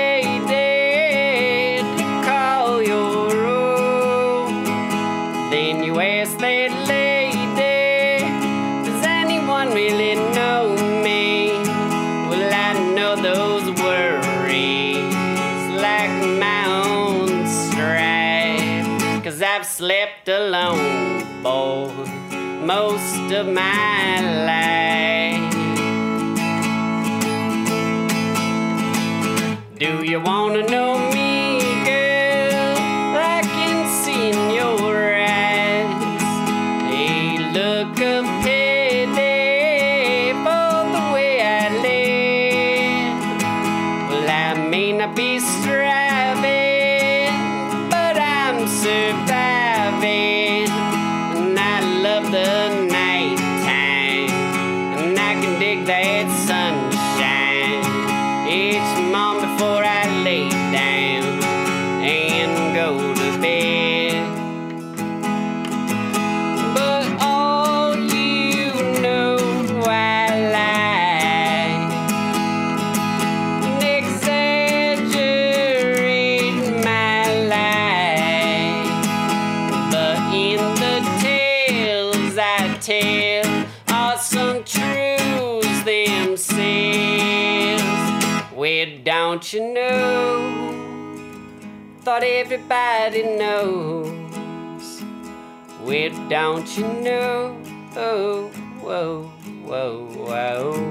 lady to call your own. Then you ask that lady, does anyone really know me? Well, I know those worries like my own strife. 'Cause I've slept alone, boy, most of my life. Do you wanna know me, girl? I can see in your eyes a look of pity for the way I live. Well, I may not be striving, but I'm surviving. And I love the nighttime, and I can dig that sunshine each morning before I lay down and go to bed. But all you know I lie and exaggerate my life. But in the tales I tell are some truths themselves. Well, don't you know? Thought everybody knows. Well, don't you know? Oh, whoa, whoa, whoa.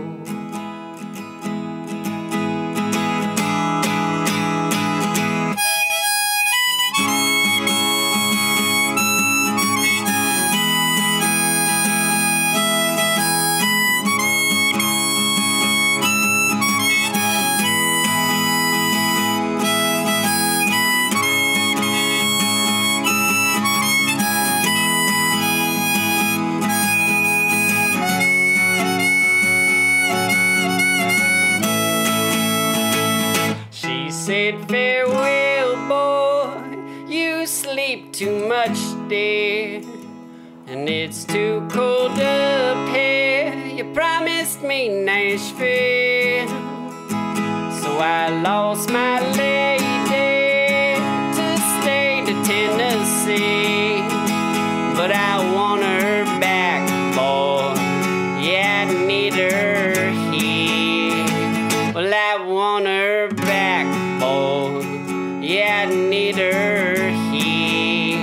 She said, farewell, boy, you sleep too much, dear, and it's too cold up here. You promised me Nashville, so I lost my lady to stay to Tennessee. But I want her back, boy, yeah, I need her here. Well, I want her back, boy, yeah, I need her here.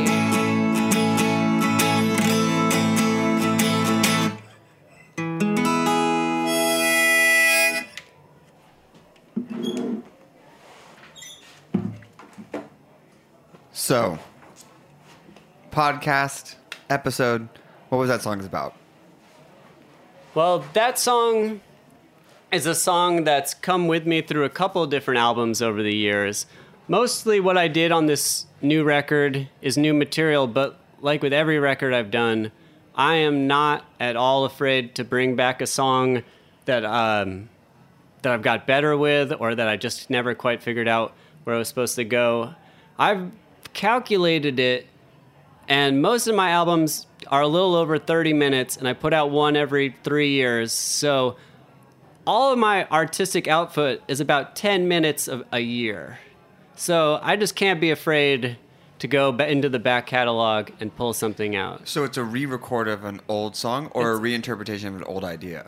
So, podcast, episode, what was that song about? Well, that song is a song that's come with me through a couple of different albums over the years. Mostly what I did on this new record is new material, but like with every record I've done, I am not at all afraid to bring back a song that that I've got better with, or that I just never quite figured out where I was supposed to go. I've calculated it, and most of my albums are a little over 30 minutes, and I put out one every 3 years. So all of my artistic output is about 10 minutes of a year. So I just can't be afraid to go into the back catalog and pull something out. So it's a re-record of an old song or a reinterpretation of an old idea?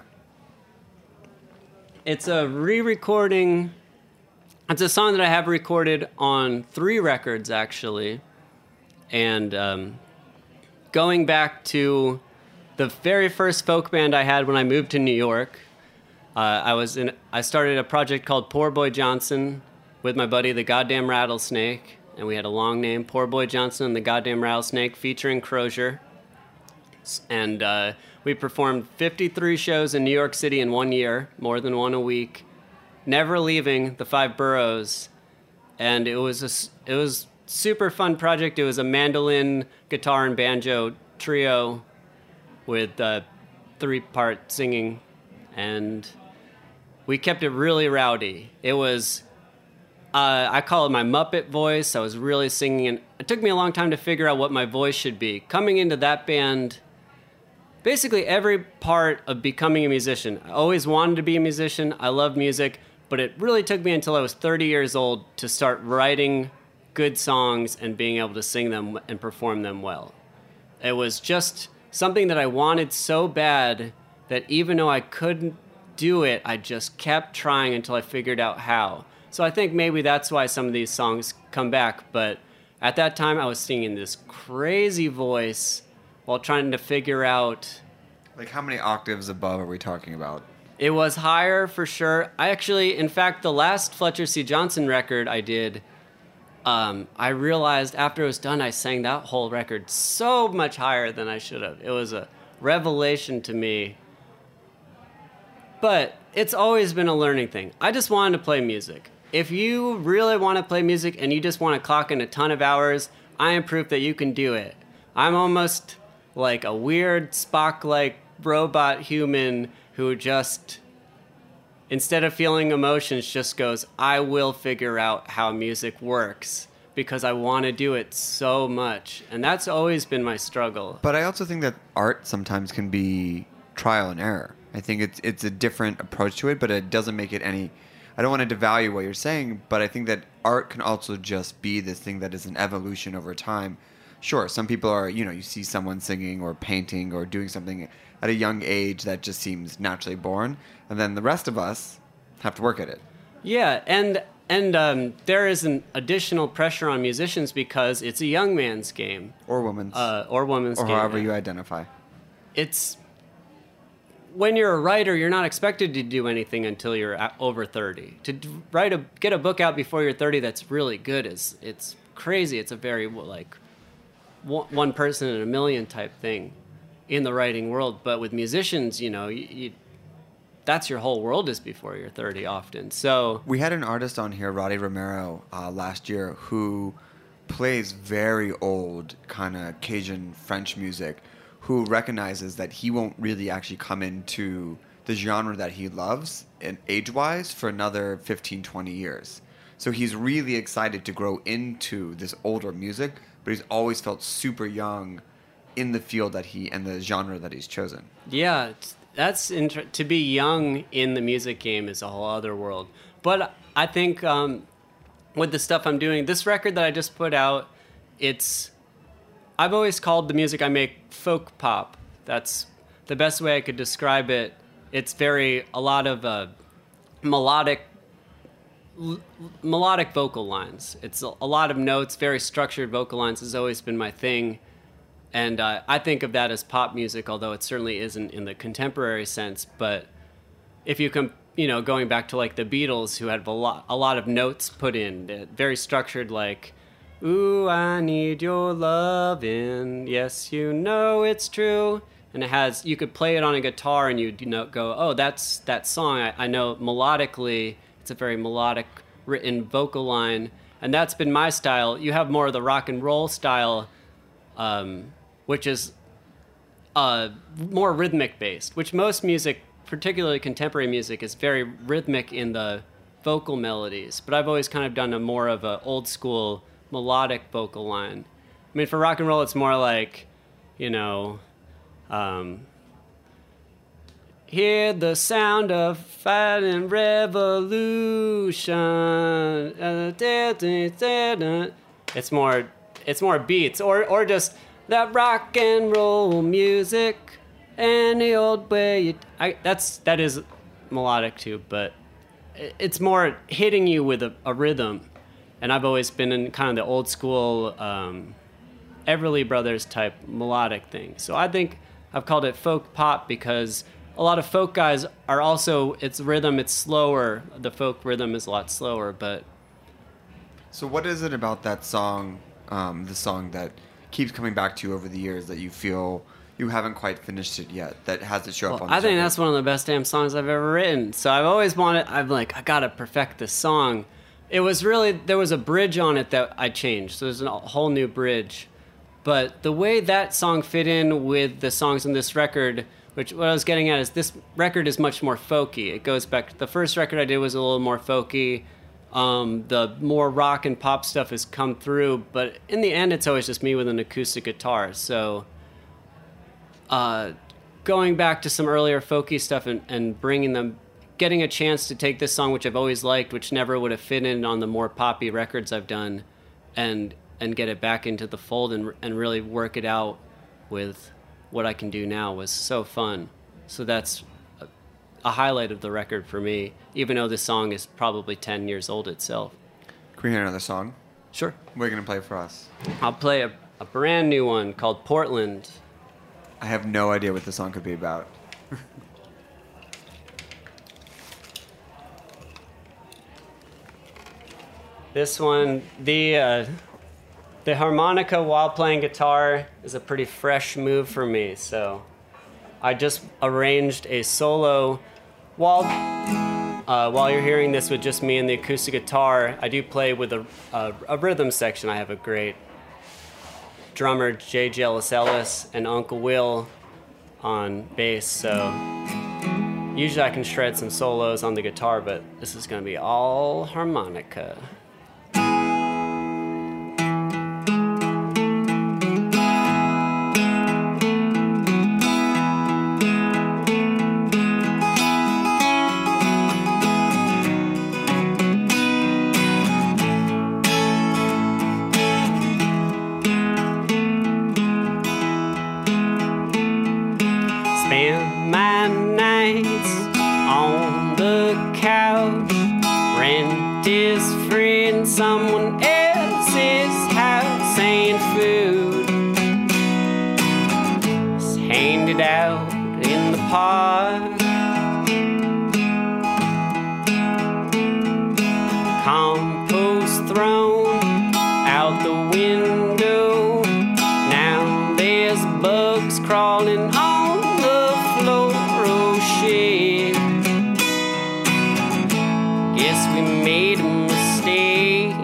It's a re-recording. It's a song that I have recorded on 3 records, actually. And going back to the very first folk band I had when I moved to New York, I started a project called Poor Boy Johnson with my buddy, the Goddamn Rattlesnake. And we had a long name, Poor Boy Johnson and the Goddamn Rattlesnake, featuring Crozier. And we performed 53 shows in New York City in 1 year, more than one a week, never leaving the 5 boroughs. And it was super fun project. It was a mandolin, guitar, and banjo trio with 3-part singing. And we kept it really rowdy. It was... I call it my Muppet voice. I was really singing, and it took me a long time to figure out what my voice should be. Coming into that band, basically every part of becoming a musician. I always wanted to be a musician. I love music, but it really took me until I was 30 years old to start writing good songs and being able to sing them and perform them well. It was just something that I wanted so bad that even though I couldn't do it, I just kept trying until I figured out how. So I think maybe that's why some of these songs come back. But at that time, I was singing this crazy voice while trying to figure out... Like, how many octaves above are we talking about? It was higher, for sure. In fact, the last Fletcher C. Johnson record I did, I realized after it was done, I sang that whole record so much higher than I should have. It was a revelation to me. But it's always been a learning thing. I just wanted to play music. If you really want to play music and you just want to clock in a ton of hours, I am proof that you can do it. I'm almost like a weird Spock-like robot human who just, instead of feeling emotions, just goes, I will figure out how music works because I want to do it so much. And that's always been my struggle. But I also think that art sometimes can be trial and error. I think it's a different approach to it, but it doesn't make it any... I don't want to devalue what you're saying, but I think that art can also just be this thing that is an evolution over time. Sure, some people are, you see someone singing or painting or doing something at a young age that just seems naturally born, and then the rest of us have to work at it. Yeah, and there is an additional pressure on musicians because it's a young man's game. Or woman's. Or woman's or game. Or however you identify. It's... When you're a writer, you're not expected to do anything until you're over 30. To get a book out before you're 30 that's really good it's crazy. It's a very one person in a million type thing in the writing world. But with musicians, that's your whole world is before you're 30 often. So we had an artist on here, Roddy Romero, last year who plays very old kind of Cajun French music, who recognizes that he won't really actually come into the genre that he loves and age-wise for another 15, 20 years. So he's really excited to grow into this older music, but he's always felt super young in the field and the genre that he's chosen. Yeah, that's to be young in the music game is a whole other world. But I think with the stuff I'm doing, this record that I just put out, I've always called the music I make folk pop. That's the best way I could describe it. It's a lot of melodic vocal lines. It's a lot of notes, very structured vocal lines has always been my thing. And I think of that as pop music, although it certainly isn't in the contemporary sense. But if you going back to like the Beatles, who had a lot of notes put in, very structured, like, ooh, I need your lovin', yes, it's true. And you could play it on a guitar and you'd go, oh, that's that song. I know melodically, it's a very melodic written vocal line. And that's been my style. You have more of the rock and roll style, which is more rhythmic based, which most music, particularly contemporary music, is very rhythmic in the vocal melodies. But I've always kind of done a more of a old school melodic vocal line. I mean, for rock and roll, it's more like, you know, hear the sound of fighting revolution. It's more beats, or just that rock and roll music, any old way. That is melodic too, but it's more hitting you with a rhythm. And I've always been in kind of the old school Everly Brothers type melodic thing. So I think I've called it folk pop because a lot of folk guys are also, it's rhythm, it's slower. The folk rhythm is a lot slower, but... So what is it about that song, the song that keeps coming back to you over the years that you feel you haven't quite finished it yet, that has to show up on the I think record? that's one of the best damn songs I've ever written. So I've always wanted, I'm like, I gotta perfect this song. It was really, there was a bridge on it that I changed. So there's a whole new bridge. But the way that song fit in with the songs on this record, which what I was getting at is this record is much more folky. It goes back, the first record I did was a little more folky. The more rock and pop stuff has come through, but in the end, it's always just me with an acoustic guitar. So going back to some earlier folky stuff and bringing them, getting a chance to take this song, which I've always liked, which never would have fit in on the more poppy records I've done, and get it back into the fold and really work it out with what I can do now was so fun. So that's a highlight of the record for me, even though this song is probably 10 years old itself. Can we hear another song? Sure. What are you going to play for us? I'll play a brand new one called Portland. I have no idea what the song could be about. This one, the harmonica while playing guitar is a pretty fresh move for me, so I just arranged a solo while you're hearing this with just me and the acoustic guitar. I do play with a rhythm section. I have a great drummer, J. Ellis Ellis, and Uncle Will on bass, so usually I can shred some solos on the guitar, but this is going to be all harmonica. Spend my nights on the couch, rent is free in someone else's house, and food is handed out in the park. Compost thrown out the window, now there's bugs crawling on the floor. Oh shit, guess we made a mistake.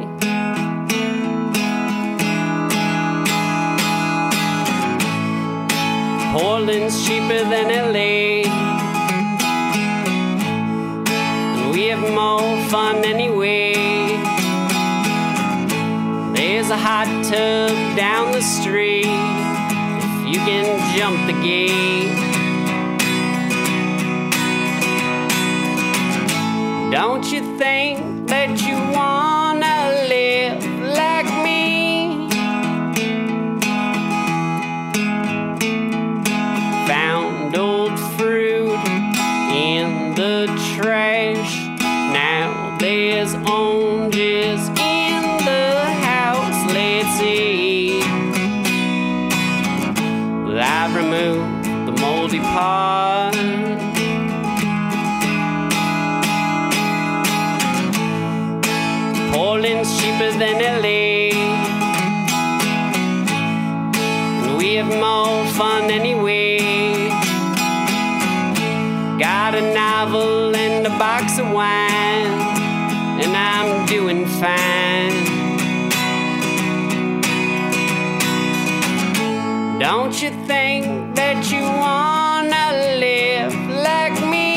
Portland's cheaper than LA, and we have more fun anyway. There's a hot tub down the street if you can jump the gate. Don't you think that you wanna live like me? Found old fruit in the trash, now there's oranges in the house. Let's see, well, I've removed the moldy part. Portland's cheaper than LA, and we have more fun anyway. Got a novel and a box of wine, and I'm doing fine. Don't Don't you think that you wanna live like me?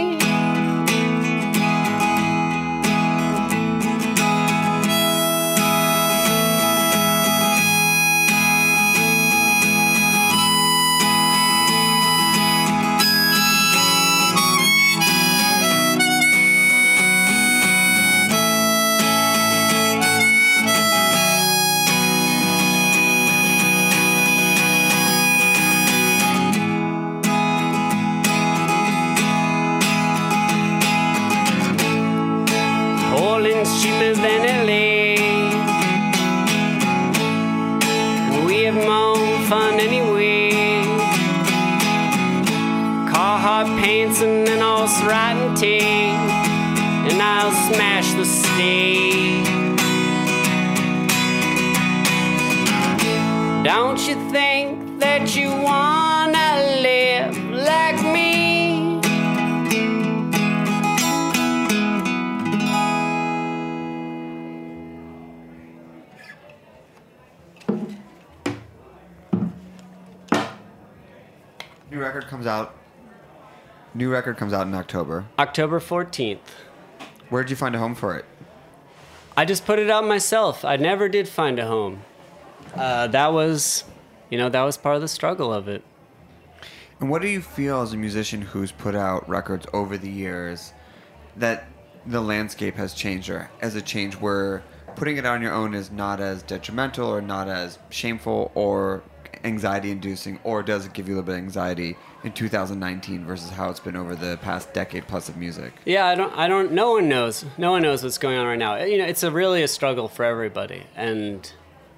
Portland's cheaper than LA. We have more fun anyway. Carhartt paints and then horse riding tape, and I'll smash the stage. Don't you think that you wanna live like me? New record comes out in October. October 14th. Where did you find a home for it? I just put it out myself. I never did find a home. That was part of the struggle of it. And what do you feel as a musician who's put out records over the years that the landscape has changed, or as a change where putting it on your own is not as detrimental or not as shameful or anxiety inducing, or does it give you a little bit of anxiety in 2019 versus how it's been over the past decade plus of music? Yeah, no one knows what's going on right now. It's really a struggle for everybody, and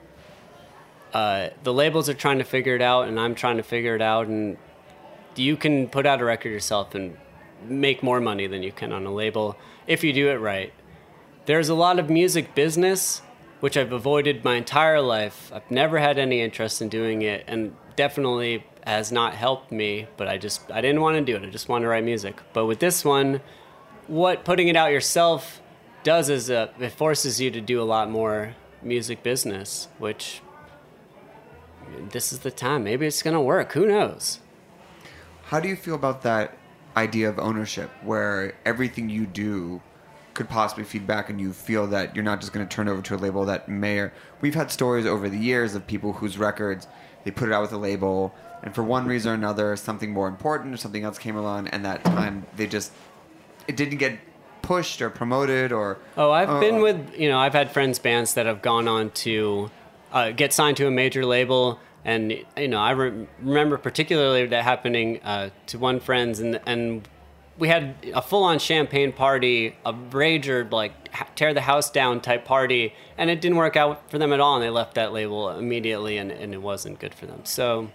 the labels are trying to figure it out, and I'm trying to figure it out, and you can put out a record yourself and make more money than you can on a label if you do it right. There's a lot of music business, which I've avoided my entire life. I've never had any interest in doing it, and definitely has not helped me, but I didn't want to do it. I just wanted to write music. But with this one, what putting it out yourself does is it forces you to do a lot more music business, which this is the time. Maybe it's going to work. Who knows? How do you feel about that idea of ownership, where everything you do could possibly feed back, and you feel that you're not just going to turn over to a label that may or... We've had stories over the years of people whose records, they put it out with a label, and for one reason or another, something more important or something else came along, and that time it didn't get pushed or promoted or... I've had friends' bands that have gone on to get signed to a major label, and I remember particularly that happening to one friend's, and we had a full-on champagne party, a rager, tear the house down type party, and it didn't work out for them at all, and they left that label immediately, and it wasn't good for them. So,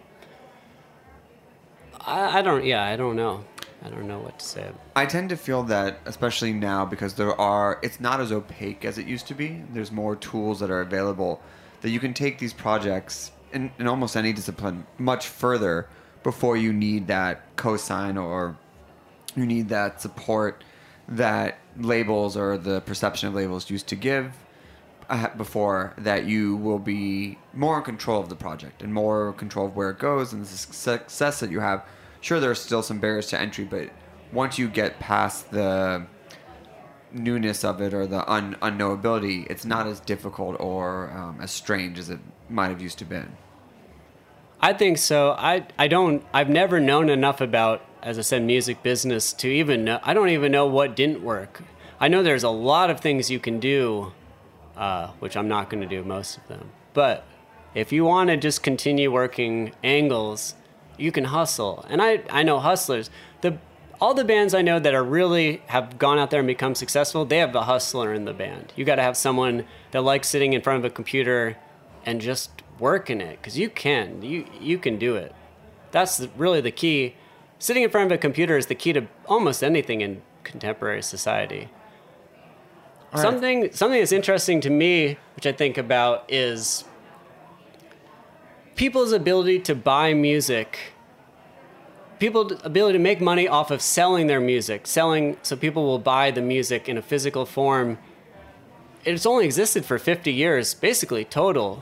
I don't know. I don't know what to say. I tend to feel that, especially now, because it's not as opaque as it used to be. There's more tools that are available that you can take these projects in almost any discipline much further before you need that cosign or you need that support that labels or the perception of labels used to give before, that you will be more in control of the project and more control of where it goes and the success that you have. Sure, there are still some barriers to entry, but once you get past the newness of it or the unknowability, it's not as difficult or as strange as it might have used to been. I think so. I've never known enough about, as I said, music business to even know. I don't even know what didn't work. I know there's a lot of things you can do, which I'm not going to do most of them. But if you want to just continue working angles, you can hustle. And I know hustlers. All the bands I know that are really have gone out there and become successful, they have a hustler in the band. You got to have someone that likes sitting in front of a computer and just working it, because you can do it. That's really the key. Sitting in front of a computer is the key to almost anything in contemporary society. Right. Something that's interesting to me, which I think about, is people's ability to buy music, people's ability to make money off of selling their music, so people will buy the music in a physical form. It's only existed for 50 years, basically total.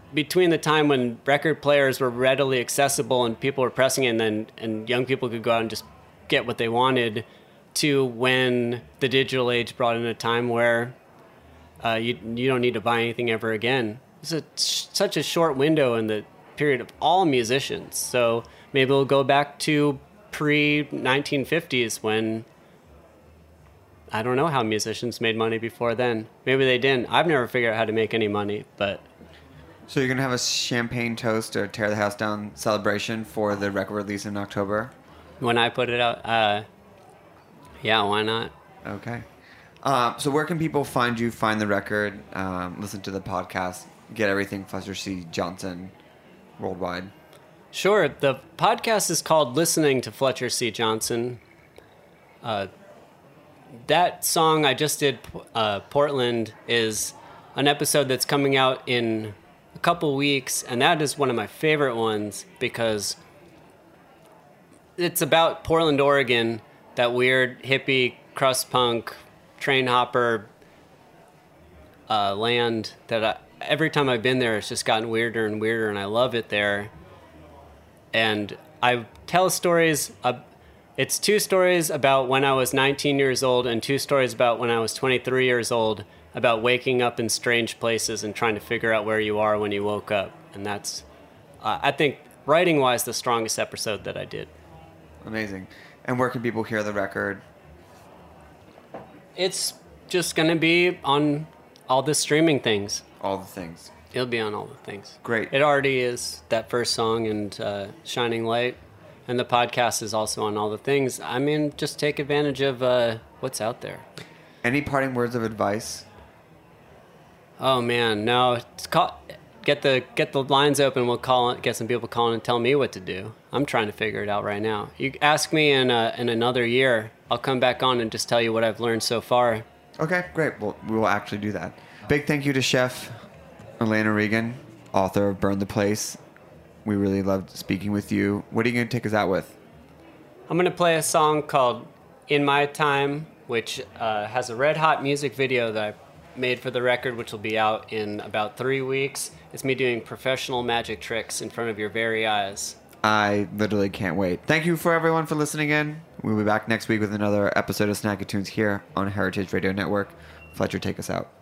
between the time when record players were readily accessible and people were pressing it, and young people could go out and just get what they wanted, to when the digital age brought in a time where you don't need to buy anything ever again. It's such a short window in the period of all musicians. So maybe we'll go back to pre-1950s when I don't know how musicians made money before then. Maybe they didn't. I've never figured out how to make any money, but... So you're going to have a champagne toast or tear the house down celebration for the record release in October? When I put it out, yeah, why not? Okay. So where can people find you, find the record, listen to the podcast, get everything Fletcher C. Johnson worldwide? Sure. The podcast is called Listening to Fletcher C. Johnson. That song I just did, Portland, is an episode that's coming out in a couple weeks, and that is one of my favorite ones because it's about Portland, Oregon, that weird hippie, crust punk, train hopper land that every time I've been there, it's just gotten weirder and weirder, and I love it there. And I tell stories. It's 2 stories about when I was 19 years old and 2 stories about when I was 23 years old, about waking up in strange places and trying to figure out where you are when you woke up. And that's, I think, writing-wise, the strongest episode that I did. Amazing. And where can people hear the record? It's just going to be on all the streaming things. All the things. It'll be on all the things. Great. It already is, that first song and Shining Light. And the podcast is also on all the things. I mean, just take advantage of what's out there. Any parting words of advice? Oh man, no. Get the lines open. We'll get some people calling and tell me what to do. I'm trying to figure it out right now. You ask me in another year, I'll come back on and just tell you what I've learned so far. Okay, great. Well, we will actually do that. Big thank you to Chef Elena Regan, author of Burn the Place. We really loved speaking with you. What are you going to take us out with? I'm going to play a song called In My Time, which has a red-hot music video that I made for the record, which will be out in about 3 weeks. It's me doing professional magic tricks in front of your very eyes. I literally can't wait. Thank you for everyone for listening in. We'll be back next week with another episode of Snacky Tunes here on Heritage Radio Network. Fletcher, take us out.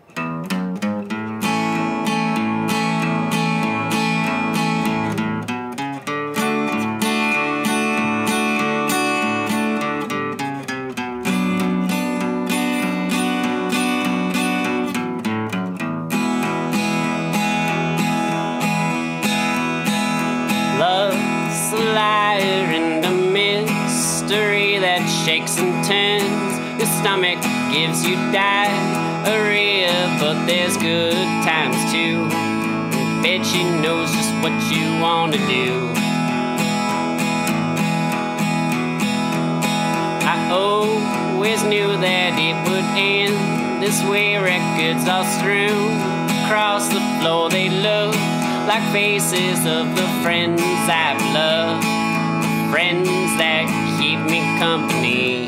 Shakes and turns, your stomach gives you diarrhea, but there's good times too. Bet she knows just what you want to do. I always knew that it would end this way. Records all strewn across the floor, they look like faces of the friends I've loved, the friends that keep me company.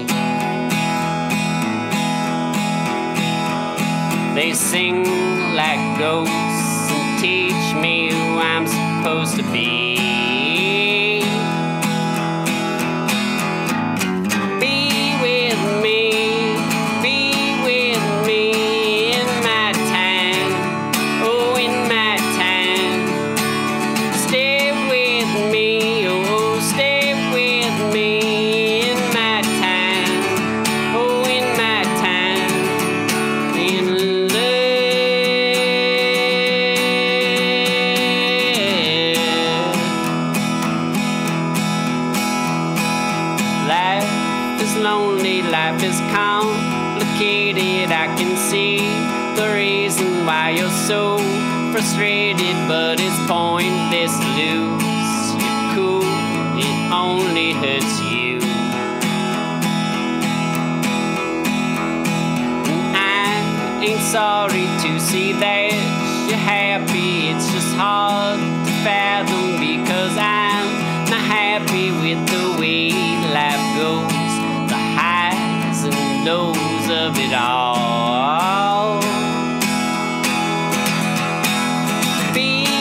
They sing like ghosts and teach me who I'm supposed to be. Be with me in my time. Oh, in my time. Stay with me, oh, stay with me in my time. Oh, in my time. In love. Life is lonely, life is complicated. I can see the reason why you're so frustrated, but it's pointless to lose. You're cool, it only hurts you. And I ain't sorry to see that you're happy. It's just hard to fathom because I'm not happy with the way life goes, the highs and lows of it all. Be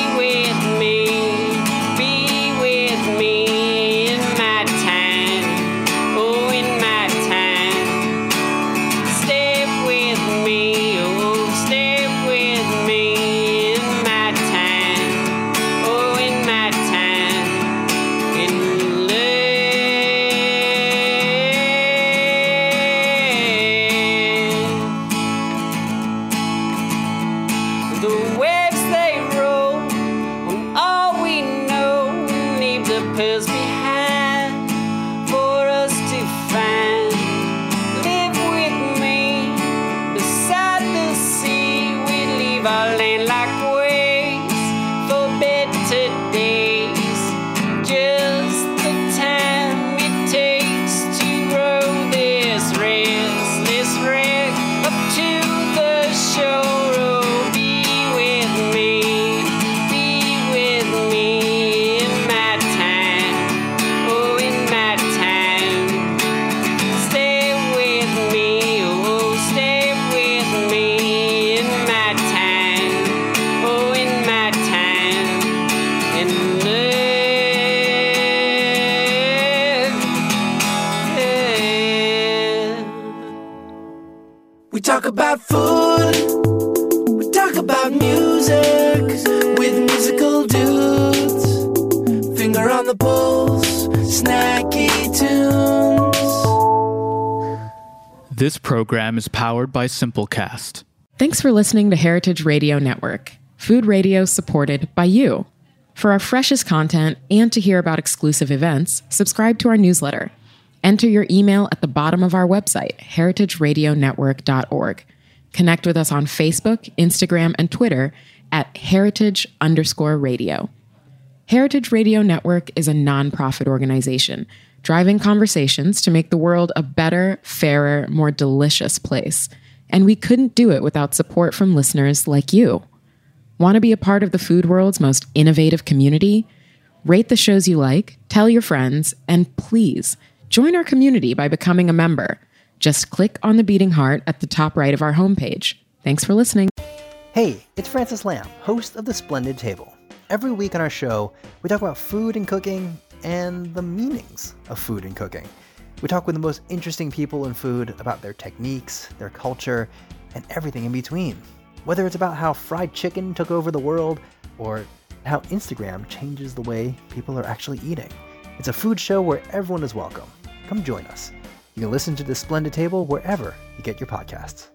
was behind for us to find. Live with me beside the sea. We leave our land like waves for better days. Just the time it takes to row this restless wreck up to the shore. Oh, be with me in my time. Oh, in my time. Stay with me, oh, stay with me in my time. Oh, in my time. And We talk about food, we talk about music with musical dudes. Finger on the pulse, snacky tunes. This program is powered by Simplecast. Thanks for listening to Heritage Radio Network, food radio supported by you. For our freshest content and to hear about exclusive events, subscribe to our newsletter. Enter your email at the bottom of our website, heritageradionetwork.org. Connect with us on Facebook, Instagram, and Twitter at heritage_radio. Heritage Radio Network is a nonprofit organization driving conversations to make the world a better, fairer, more delicious place. And we couldn't do it without support from listeners like you. Want to be a part of the food world's most innovative community? Rate the shows you like, tell your friends, and please join our community by becoming a member. Just click on the beating heart at the top right of our homepage. Thanks for listening. Hey, it's Francis Lamb, host of The Splendid Table. Every week on our show, we talk about food and cooking and the meanings of food and cooking. We talk with the most interesting people in food about their techniques, their culture, and everything in between. Whether it's about how fried chicken took over the world or how Instagram changes the way people are actually eating. It's a food show where everyone is welcome. Come join us. You can listen to The Splendid Table wherever you get your podcasts.